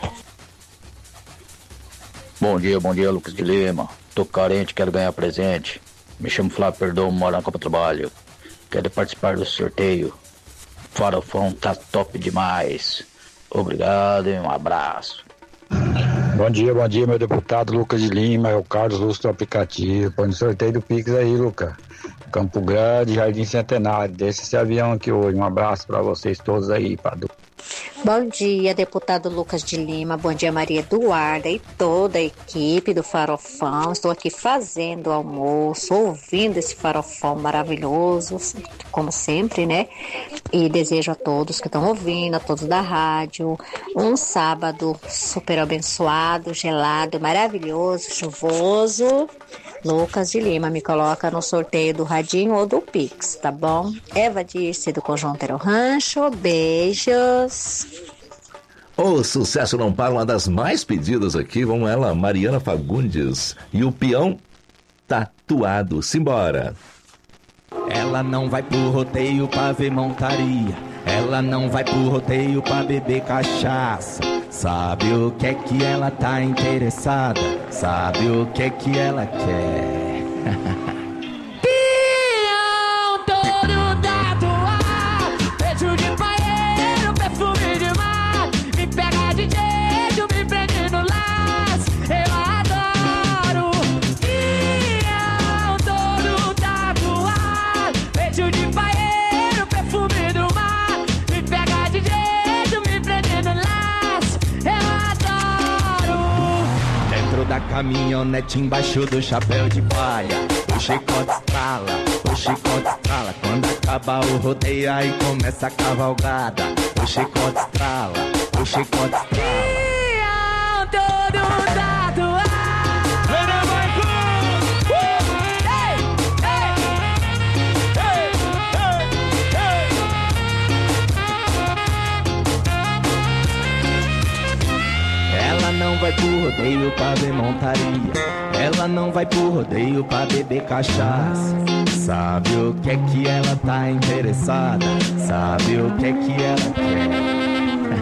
Bom dia, bom dia, Lucas de Lima. Tô carente, quero ganhar presente. Me chamo Flávio Perdomo, moro na Copa Trabalho. Quero participar do sorteio. Farofão tá top demais. Obrigado e um abraço. Bom dia, bom dia, meu deputado Lucas de Lima. É o Carlos Lúcio do aplicativo. Põe no sorteio do Pix aí, Lucas. Campo Grande, Jardim Centenário. Deixa esse avião aqui hoje. Um abraço pra vocês todos aí, Padu. Bom dia, deputado Lucas de Lima, bom dia Maria Eduarda e toda a equipe do Farofão. Estou aqui fazendo almoço, ouvindo esse farofão maravilhoso, como sempre, né? E desejo a todos que estão ouvindo, a todos da rádio, um sábado super abençoado, gelado, maravilhoso, chuvoso. Lucas de Lima, me coloca no sorteio do Radinho ou do Pix, tá bom? Eva Dirce do Conjunto Aero Rancho, beijos. O sucesso não para, uma das mais pedidas aqui, vamos ela, Mariana Fagundes. E o peão tatuado, simbora. Ela não vai pro rodeio pra ver montaria. Ela não vai pro rodeio pra beber cachaça. Sabe o que é que ela tá interessada? Sabe o que é que ela quer? Peão todo tatuado, beijo de paeiro, perfume de mar. Me pega de jeito, me prende no laço, eu adoro. Peão todo tatuado, beijo de paeiro, perfume do mar. Me pega de jeito, me prende no laço, eu adoro. Dentro da caminhonete, embaixo do chapéu de palha, o chicote estrala, o chicote estrala. Quando acaba o rodeio, aí começa a cavalgada. O chicote estrala, o chicote estrala. Peão todo tatuado. Ela não vai pro rodeio pra ver montaria. Ela não vai pro rodeio pra beber cachaça. Sabe o que é que ela tá interessada? Sabe o que é que ela quer?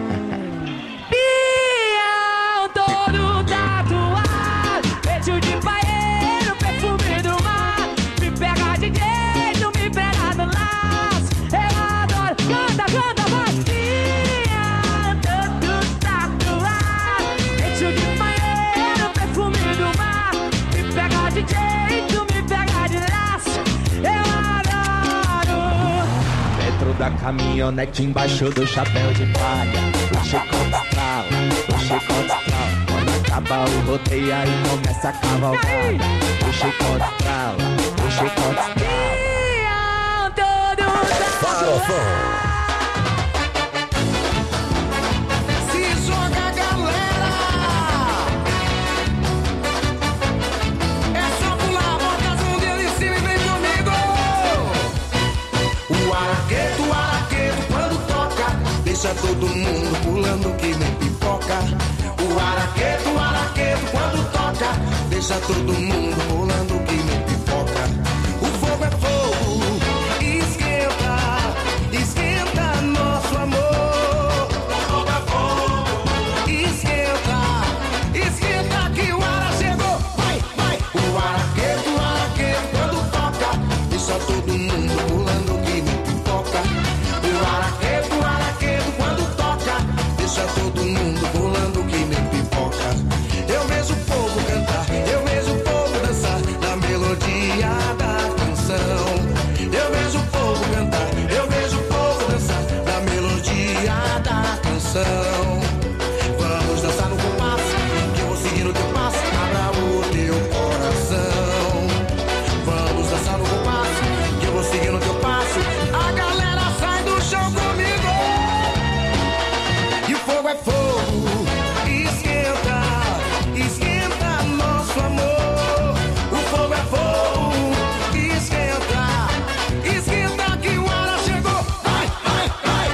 Peão todo tatuado, beijo de paeiro, perfume do mar. Me pega de jeito, me pega no laço, eu adoro. Canta, canta, vai. Peão todo tatuado, beijo de paeiro, perfume do mar. Me pega de jeito, me pega de laço, eu adoro. da caminhonete embaixo do chapéu de palha. O chicote estrala, o chicote estrala. Quando acaba o roteio aí começa a cavalgada. O chicote estrala, o chicote estrala. Farofão. Deixa todo mundo pulando que nem pipoca. O araqueto, o araqueto, quando toca, deixa todo mundo pulando que nem pipoca. O fogo é fogo, esquenta, esquenta nosso amor. O fogo é fogo, esquenta, esquenta que o ara chegou. Vai, vai. O araqueto, o araqueto, quando toca, deixa todo mundo pulando que nem pipoca. O araqueto, o araqueto, quando toca, deixa todo mundo pulando que nem pipoca. Eu vejo o povo cantar, eu vejo o povo dançar na melodia da canção. Eu vejo o povo cantar, eu vejo o povo dançar na melodia da canção. Vamos dançar no compasso, que eu vou seguir o teu passo, abra o teu coração. Vamos dançar no compasso, que eu vou seguir o teu passo. A galera sai do chão comigo. E o fogo é fogo, esquenta, esquenta nosso amor. O fogo é fogo, esquenta, esquenta que o ara chegou. Vai, vai, vai.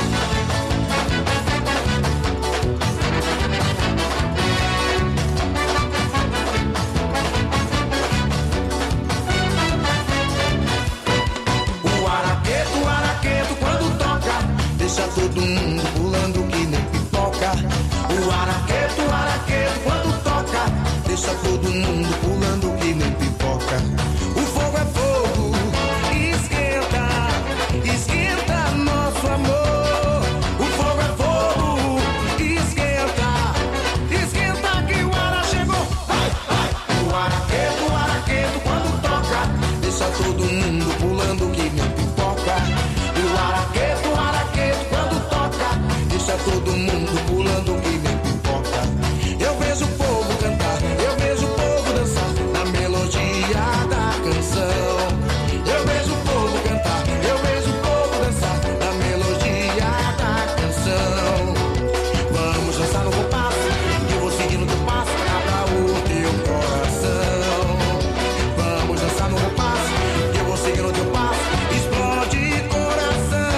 O araqueto, o araqueto, quando toca, deixa todo mundo pulando que nem pipoca. O araqueto, o araqueto, quando toca, deixa todo mundo pulando que nem pipoca. O fogo é fogo, esquenta, esquenta nosso amor. O fogo é fogo, esquenta, esquenta que o ara chegou. Vai, vai. O araqueto, o araqueto, quando toca, deixa todo mundo pulando que nem pipoca. O araqueto, o araqueto, quando toca, deixa todo mundo pulando que nem pipoca. Eu vejo o povo cantar, eu vejo o povo dançar na melodia da canção. Eu vejo o povo cantar, eu vejo o povo dançar na melodia da canção. Vamos dançar no compasso, que eu vou seguir no teu passo, abra o teu coração. Vamos dançar no compasso, que eu vou seguir no teu passo, explode coração.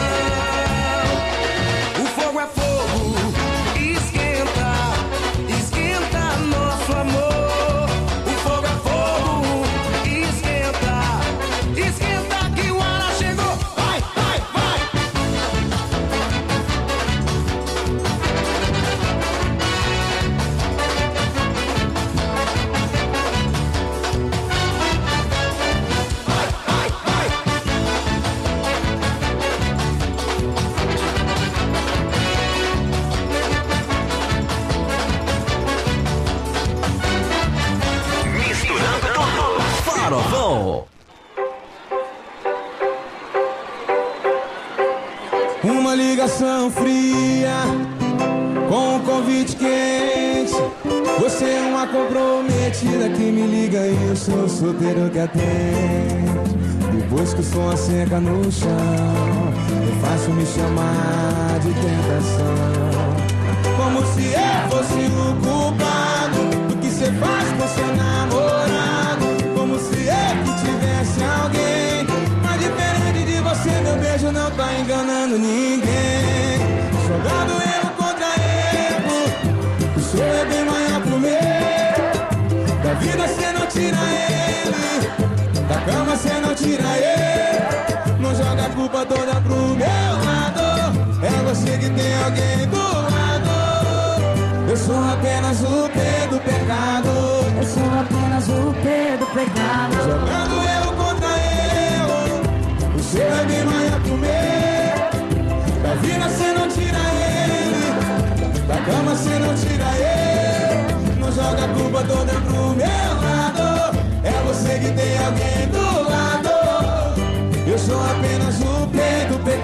O fogo é fogo, esquenta, esquenta nosso amor. O fogo é fogo, esquenta, esquenta que o ara chegou. Vai, vai, vai. Misturando tudo. Farofão. Uma ligação fria com um convite quente. Você é uma comprometida que me liga e eu sou solteiro que atende. Depois que o som seca no chão, eu faço me chamar de tentação. Como se eu fosse o culpado do que você faz com seu namorado. Como se eu que tivesse alguém. Mas diferente de você, meu beijo não tá enganando ninguém. Jogando erro contra erro, o seu é bem maior pro meu. Da vida cê não tira ele, da cama cê não tira ele. Não joga a culpa toda pro meu lado, é você que tem alguém do lado. Eu sou apenas o P do pecado, eu sou apenas o P do pecado. Jogando erro contra erro, o seu é bem maior que o meu. Da vida cê não tira ele, da cama cê não tira ele. Não joga a culpa toda pro meu lado, é você que tem alguém do lado. Eu sou apenas o P do pecado.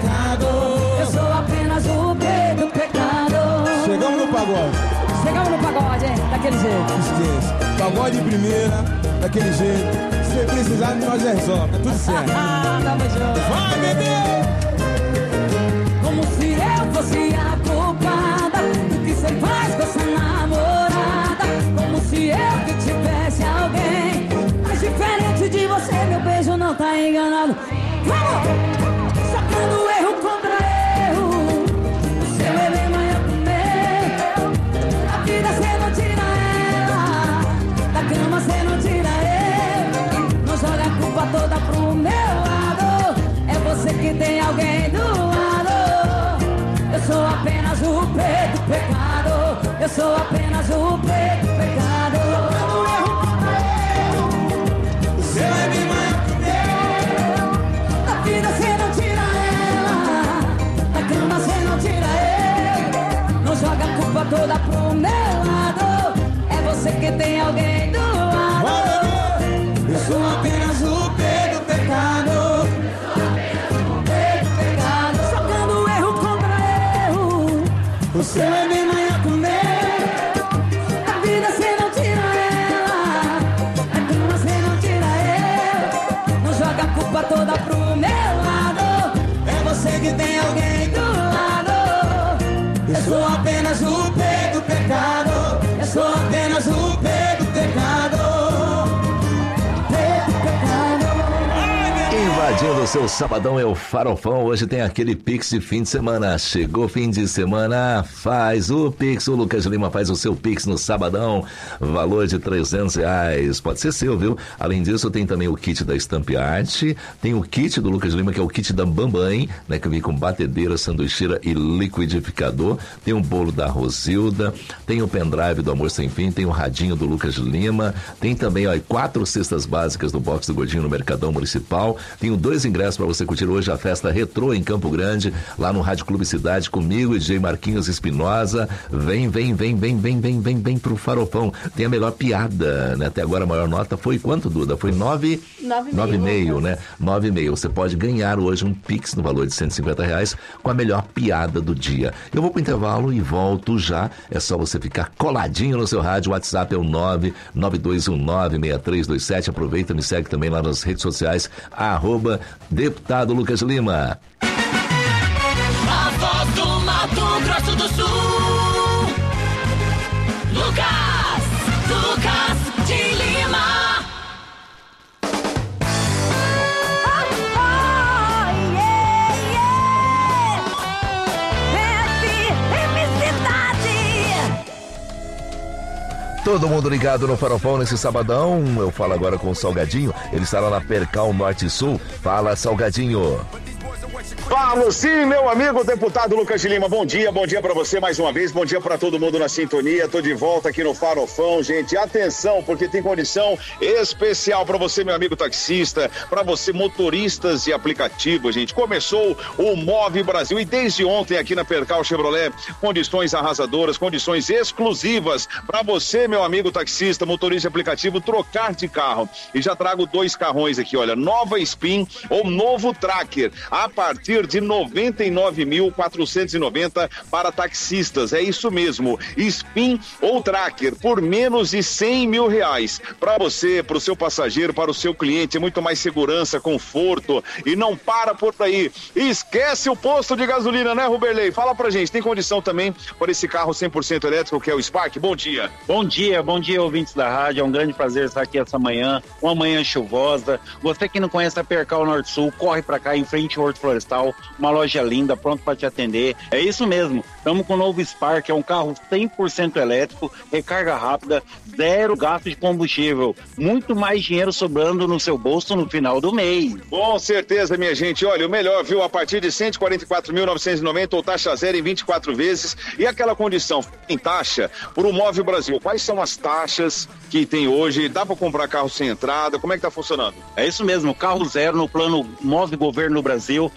pagode. Chegamos no pagode, hein? Daquele jeito. Esqueça. Pagode de primeira, daquele jeito. Se precisar, nós resolve. Tá tudo certo. Ah, tamo junto. Vai, bebê! Como se eu fosse a culpada do que você faz com essa namorada. Como se eu que tivesse alguém. Mas diferente de você, meu beijo não tá enganado. Vamos! Sacando erro contra erro. O seu bebê amanhã comeu. Da vida cê não tira ela. Da cama cê não tira ele. Não joga a culpa toda pro meu lado. É você que tem alguém do lado. Eu sou apenas o preto pecado. Eu sou apenas o preto pecado. Sacando erro contra erro. O seu bebê amanhã comeu. Da vida cê não tira ela. Da cama cê não tira ele. Não joga a culpa toda pro meu lado. É você que tem alguém do lado. Eu sou apenas o Pedro pecado. Pedro pecado. Jogando erro contra erro. O seu é bem manhã comer. Da vida cê não tira ela. Da cama cê não tira ele. Não joga a culpa toda pro meu lado. É você que tem alguém do lado. Eu sou apenas o Pedro pecado. Eu sou apenas o Pedro pecado. Invadindo o seu sabadão é o Farofão. Hoje tem aquele Pix de fim de semana. Chegou fim de semana, faz o Pix. O Lucas Lima faz o seu Pix no sabadão. Valor de trezentos reais. Pode ser seu, viu? Além disso, tem também o kit da Stamp Art. Tem o kit do Lucas Lima, que é o kit da Bambam, né? Que vem com batedeira, sanduicheira e liquidificador. Tem o bolo da Rosilda. Tem o pendrive do Amor Sem Fim. Tem o radinho do Lucas Lima. Tem também, ó, quatro cestas básicas do Box do Gordinho no Mercadão Municipal. Tenho dois ingressos para você curtir hoje a festa Retrô em Campo Grande, lá no Rádio Clube Cidade, comigo e D J Marquinhos Espinosa. Vem, vem, vem, vem, vem, vem, vem, vem pro Farofão. Tem a melhor piada, né? Até agora a maior nota foi quanto, Duda? Foi nove? Nove e meio, né? Nove e meio. Você pode ganhar hoje um Pix no valor de cento e cinquenta reais com a melhor piada do dia. Eu vou pro intervalo e volto já. É só você ficar coladinho no seu rádio. O WhatsApp é o nove nove dois um nove seis três dois sete. Aproveita, me segue também lá nas redes sociais. Arroba Deputado Lucas Lima. A voz do Mato Grosso do Sul. Lucas, Lucas de Lima. Todo mundo ligado no Farofão nesse sabadão. Eu falo agora com o Salgadinho. Ele está lá na Percal Norte e Sul. Fala, Salgadinho. Vamos sim, meu amigo deputado Lucas de Lima. Bom dia, bom dia pra você mais uma vez. Bom dia pra todo mundo na sintonia. Tô de volta aqui no Farofão, gente. Atenção, porque tem condição especial pra você, meu amigo taxista, pra você motoristas de aplicativo, gente. Começou o Move Brasil e desde ontem aqui na Percal Chevrolet, condições arrasadoras, condições exclusivas pra você, meu amigo taxista, motorista de aplicativo, trocar de carro. E já trago dois carrões aqui, olha, nova Spin ou novo Tracker, a partir de noventa e nove mil quatrocentos e noventa para taxistas. É isso mesmo, Spin ou Tracker por menos de cem mil reais. Para você, para o seu passageiro, para o seu cliente, é muito mais segurança, conforto e não para por aí. Esquece o posto de gasolina, né, Ruberley? Fala pra gente, tem condição também para esse carro cem por cento elétrico que é o Spark? Bom dia. Bom dia, bom dia, ouvintes da rádio. É um grande prazer estar aqui essa manhã, uma manhã chuvosa. Você que não conhece a Percal Norte Sul, corre pra cá em frente ao Horto Florestal, uma loja linda, pronto para te atender. É isso mesmo, estamos com o novo Spark, é um carro cem por cento elétrico, recarga rápida, zero gasto de combustível, muito mais dinheiro sobrando no seu bolso no final do mês. Com certeza, minha gente. Olha, o melhor, viu? A partir de cento e quarenta e quatro mil novecentos e noventa ou taxa zero em vinte e quatro vezes. E aquela condição em taxa por o Move Brasil. Quais são as taxas que tem hoje? Dá para comprar carro sem entrada? Como é que tá funcionando? É isso mesmo, carro zero no plano Move Governo Brasil, você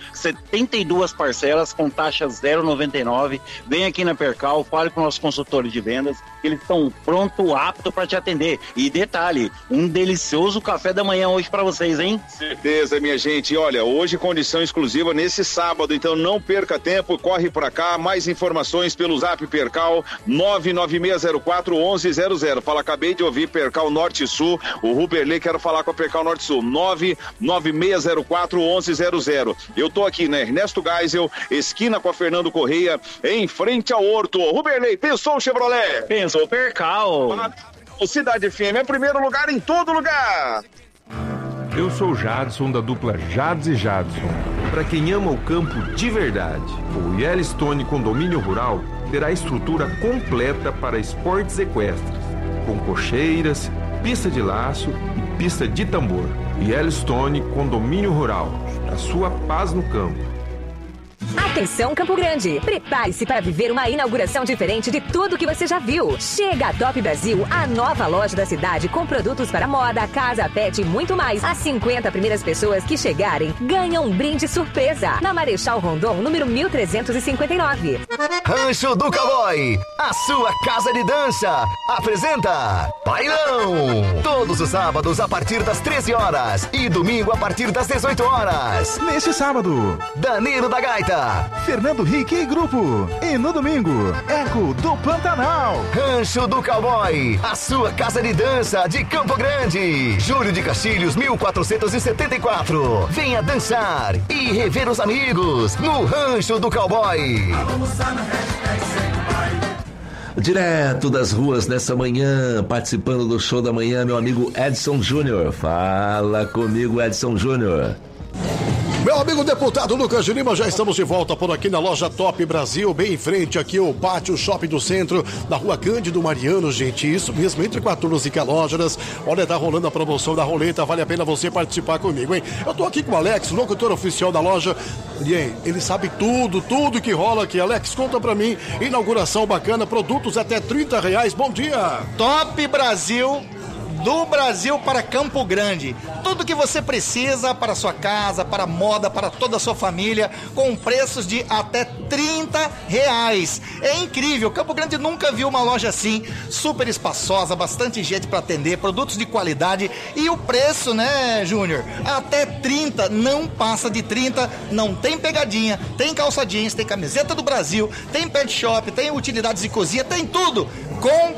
setenta e duas parcelas com taxa zero vírgula noventa e nove. Vem aqui na Percal, fale com nossos consultores de vendas, eles estão pronto, apto para te atender. E detalhe, um delicioso café da manhã hoje para vocês, hein? Certeza, minha gente. Olha, hoje condição exclusiva nesse sábado, então não perca tempo, corre para cá. Mais informações pelo Zap Percal nove nove seis zero quatro um um zero zero. Fala, acabei de ouvir Percal Norte e Sul. O Ruberley, quero falar com a Percal Norte e Sul. nove nove seis zero quatro um um zero zero. Eu tô aqui na Ernesto Geisel, esquina com a Fernando Correia, em frente ao Horto. Ruberley, pensou Chevrolet? Pensou Percal. O Cidade F M é primeiro lugar em todo lugar. Eu sou o Jadson, da dupla Jads e Jadson. Para quem ama o campo de verdade, o Yellowstone Condomínio Rural terá estrutura completa para esportes equestres, com cocheiras, pista de laço e pista de tambor. Yellowstone Condomínio Rural, a sua paz no campo. Atenção, Campo Grande! Prepare-se para viver uma inauguração diferente de tudo que você já viu. Chega a Top Brasil, a nova loja da cidade com produtos para moda, casa, pet e muito mais. As cinquenta primeiras pessoas que chegarem ganham um brinde surpresa. Na Marechal Rondon, número mil trezentos e cinquenta e nove. Rancho do Cowboy, a sua casa de dança, apresenta Bailão. Todos os sábados a partir das treze horas e domingo a partir das dezoito horas. Neste sábado, Danilo da Gaita, Fernando Henrique e Grupo. E no domingo, Eco do Pantanal. Rancho do Cowboy, a sua casa de dança de Campo Grande. Júlio de Castilhos, mil quatrocentos e setenta e quatro. Venha dançar e rever os amigos no Rancho do Cowboy. Direto das ruas nessa manhã, participando do show da manhã, meu amigo Edson Júnior. Fala comigo, Edson Júnior. Meu amigo deputado Lucas de Lima, já estamos de volta por aqui na loja Top Brasil, bem em frente aqui o Pátio Shopping do Centro, na rua Cândido Mariano, gente, isso mesmo, entre quatorze Calógeras. Olha, tá rolando a promoção da roleta, vale a pena você participar comigo, hein? Eu tô aqui com o Alex, locutor oficial da loja, e hein, ele sabe tudo, tudo que rola aqui. Alex, conta pra mim, inauguração bacana, produtos até trinta reais, bom dia! Top Brasil, do Brasil para Campo Grande. Tudo que você precisa para sua casa, para moda, para toda a sua família, com preços de até trinta reais. É incrível, Campo Grande nunca viu uma loja assim, super espaçosa, bastante gente para atender, produtos de qualidade e o preço, né, Júnior? Até trinta, não passa de trinta, não tem pegadinha, tem calça jeans, tem camiseta do Brasil, tem pet shop, tem utilidades de cozinha, tem tudo. Com